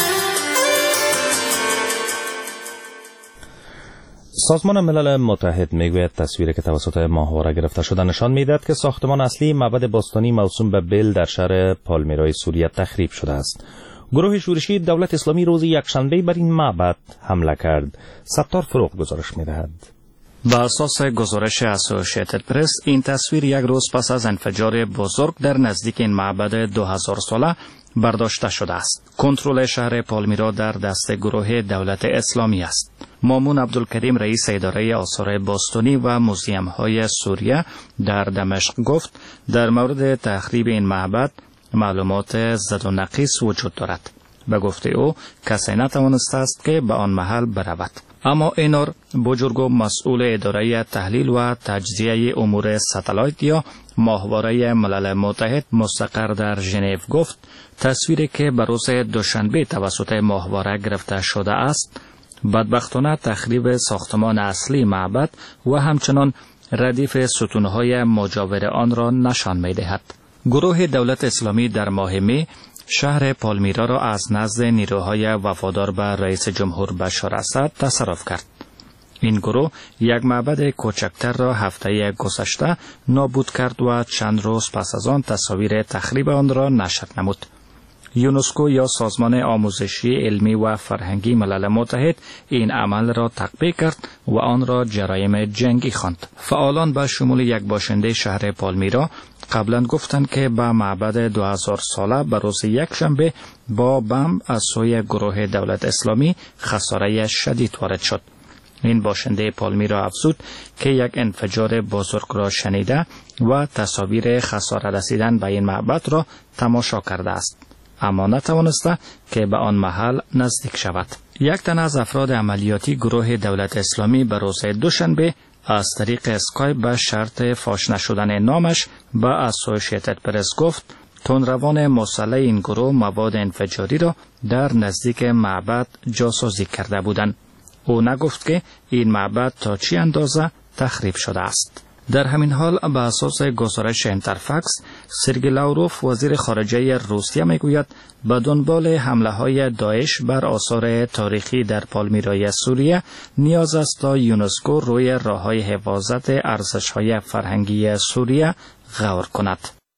سازمان ملل متحد میگوید تصویری که توسط ماهواره گرفته شده نشان میدهد که ساختمان اصلی معبد باستانی موسوم به بیل در شهر پالمیرای سوریه تخریب شده است. گروه شورشی دولت اسلامی روز یکشنبه بر این معبد حمله کرد. ستار فروغ گزارش میدهد. بر اساس گزارش اسوسییتد پرس این تصویر یک روز پس از انفجار بزرگ در نزدیک این معبد دو هزار ساله برداشته شده است. کنترل شهر پالمیرا در دست گروه دولت اسلامی است. مامون عبدالکریم رئیس اداره آثار باستانی و موزیم های سوریه در دمشق گفت در مورد تخریب این معبد معلومات زد و نقیص وجود دارد. به گفته او کسی نتوانسته است که به آن محل برود. اما اینور بوجورگو مسئول اداره تحلیل و تجزیه امور ستالایت یا ماهواره ملل متحد مستقر در ژنو گفت تصویری که به روز دوشنبه توسط ماهواره گرفته شده است بدبختانه تخریب ساختمان اصلی معبد و همچنان ردیف ستونهای مجاور آن را نشان می دهد. گروه دولت اسلامی در ماه می شهر پالمیرا را از نزد نیروهای وفادار به رئیس جمهور بشار اسد تصرف کرد. این گروه یک معبد کوچکتر را هفته گذشته نابود کرد و چند روز پس از آن تصاویر تخریب آن را نشر نمود. یونسکو یا سازمان آموزشی علمی و فرهنگی ملل متحد این عمل را تقبیح کرد و آن را جرایم جنگی خواند. فعالان به شمول یک باشنده شهر پالمیرا قبلا گفتند که به معبد دو هزار ساله به روز یک شنبه با بمب از سوی گروه دولت اسلامی خساره شدید وارد شد. این باشنده پالمیرا افزود که یک انفجار بزرگ را شنیده و تصاویر خساره رسیدن به این معبد را تماشا کرده است، اما نتوانسته که به آن محل نزدیک شود. یک تن از افراد عملیاتی گروه دولت اسلامی به روز دوشنبه از طریق اسکایپ به شرط فاش نشدن نامش به اسوسییتد پرس گفت تندروان مسلح این گروه مواد انفجاری را در نزدیک معبد جاسازی کرده بودند. او نگفت که این معبد تا چی اندازه تخریب شده است. در همین حال به اساس گزارش اینترفکس، سرگئی لاوروف وزیر خارجه روسیه میگوید به دنبال حمله های داعش بر آثار تاریخی در پالمیرای سوریه نیاز است تا یونسکو روی راههای حفاظت ارزش‌های فرهنگی سوریه غور کند.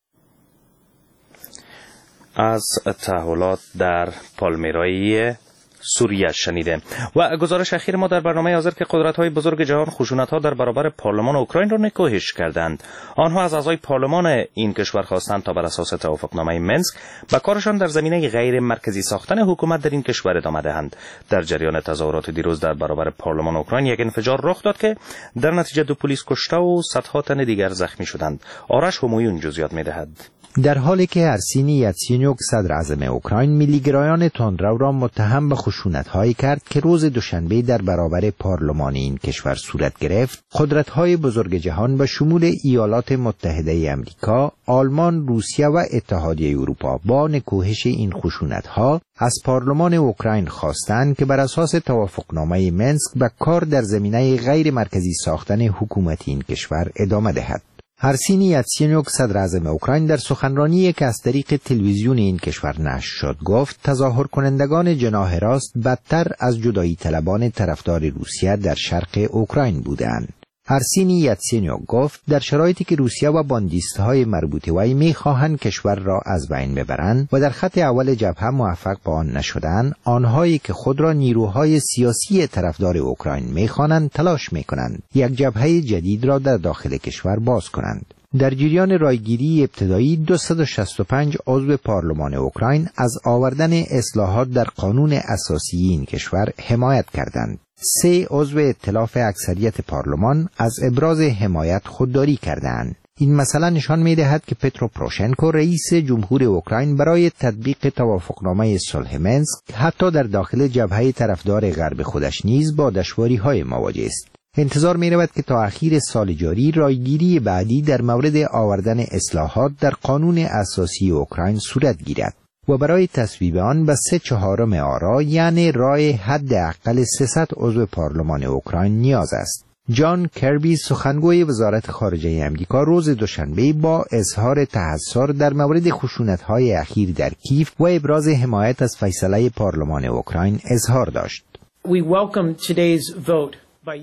از تحولات در پالمیرای سوریه شنیده. و گزارش اخیر ما در برنامه حاضر که قدرت‌های بزرگ جهان خشونت‌ها در برابر پارلمان اوکراین را نکوهش کردند. آنها از اعضای پارلمان این کشور خواستند تا بر اساس توافقنامه منسک به کارشان در زمینه غیر مرکزی ساختن حکومت در این کشور ادامه دهند. در جریان تظاهرات دیروز در برابر پارلمان اوکراین یک انفجار رخ داد که در نتیجه دو پلیس کشته و صدها تن دیگر زخمی شدند. آرش همایون جزئیات می‌دهد. در حالی که ارسینی یاتسینیوک صدر اعظم اوکراین میلیگرایان تندرو را متهم به خشونت‌هایی کرد که روز دوشنبه در برابر پارلمان این کشور صورت گرفت، قدرت‌های بزرگ جهان به شمول ایالات متحده آمریکا، آلمان، روسیه و اتحادیه اروپا با نکوهش این خشونت‌ها از پارلمان اوکراین خواستند که بر اساس توافقنامه منسک به کار در زمینه غیر مرکزی ساختن حکومت این کشور ادامه دهد. ارسینی یاتسینیوک صدر اعظم اوکراین در سخنرانی که از طریق تلویزیون این کشور نشر شد گفت تظاهر کنندگان جناح راست بدتر از جدایی طلبان طرفدار روسیه در شرق اوکراین بودند. ارسینی یاتسینیوک گفت در شرایطی که روسیه و باندیست‌های مربوطه وی می‌خواهند کشور را از بین ببرند و در خط اول جبهه موفق به آن نشدند، آنهایی که خود را نیروهای سیاسی طرفدار اوکراین می‌خوانند تلاش می‌کنند یک جبهه جدید را در داخل کشور باز کنند. در جریان رایگیری ابتدایی دویست و شصت و پنج عضو پارلمان اوکراین از آوردن اصلاحات در قانون اساسی این کشور حمایت کردند. سه عضو ائتلاف اکثریت پارلمان از ابراز حمایت خودداری کردند. این مسئله نشان می‌دهد که پترو پروشنکو رئیس جمهور اوکراین برای تطبیق توافقنامه صلح منسک حتی در داخل جبهه طرفدار غرب خودش نیز با دشواری‌های مواجه است. انتظار می رود که تا اخیر سال جاری رایگیری بعدی در مورد آوردن اصلاحات در قانون اساسی اوکراین صورت گیرد و برای تصویب آن به سه چهارم آرا یعنی رای حداقل سیصد عضو پارلمان اوکراین نیاز است. جان کربی سخنگوی وزارت خارجه آمریکا روز دوشنبه با اظهار تحسر در مورد خشونت‌های اخیر در کیف و ابراز حمایت از فیصله پارلمان اوکراین اظهار داشت. We welcome today's vote.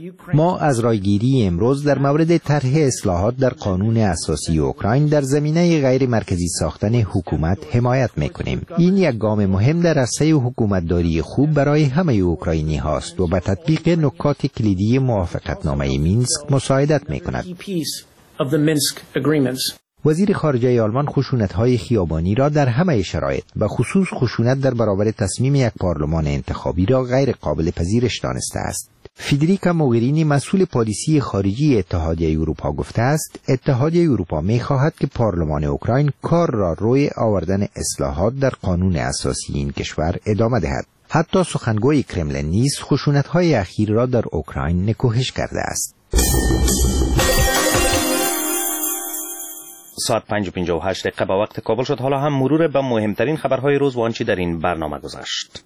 ما از رایگیری امروز در مورد طرح اصلاحات در قانون اساسی اوکراین در زمینه غیر مرکزی ساختن حکومت حمایت میکنیم. این یک گام مهم در عرصه حکومتداری خوب برای همه اوکراینی هاست و به تطبیق نکات کلیدی موافقتنامه مینسک مساعدت میکند. وزیر خارجه آلمان خشونت‌های خیابانی را در همه شرایط و خصوص خشونت در برابر تصمیم یک پارلمان انتخابی را غیر قابل پذیرش دانسته است. فدریکا موگرینی مسئول پالیسی خارجی اتحادیه اروپا گفته است اتحادیه اروپا می‌خواهد که پارلمان اوکراین کار را روی آوردن اصلاحات در قانون اساسی این کشور ادامه دهد. حتی سخنگوی کرملین نیز خشونت‌های اخیر را در اوکراین نکوهش کرده است. ساعت پنج و پنجاه و هشت دقیقه به وقت کابل شد. حالا هم مرور به مهمترین خبرهای روز و آنچه در این برنامه گذشت.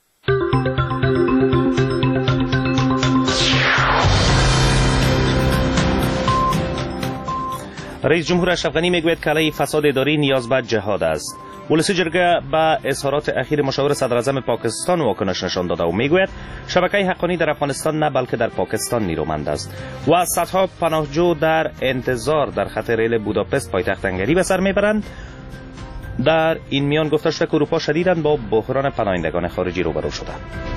رئیس جمهور اشرف غنی میگوید که علیه فساد اداری نیاز به جهاد است. ولسی جرگه به اظهارات اخیر مشاور صدر اعظم پاکستان واکنش نشان داده و میگوید شبکه حقانی در افغانستان نه بلکه در پاکستان نیرومند است و صدها پناهجو در انتظار در خط ریل بوداپست پایتخت هنگری به سر میبرند. در این میان گفته شده که اروپا شدیداً با بحران پناهندگان خارجی روبرو شده.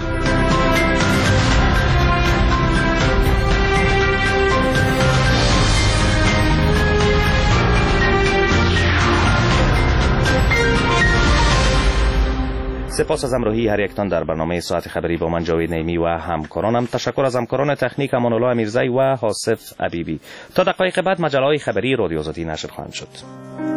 سپاس از همراهی هر یکتان در برنامه ساعت خبری با من جاوید نعیمی و همکارانم. تشکر از همکاران تکنیک امان الله امیرزی و حاسف عبیبی. تا دقایق بعد مجله های خبری رادیو آزادی نشر خواهند شد.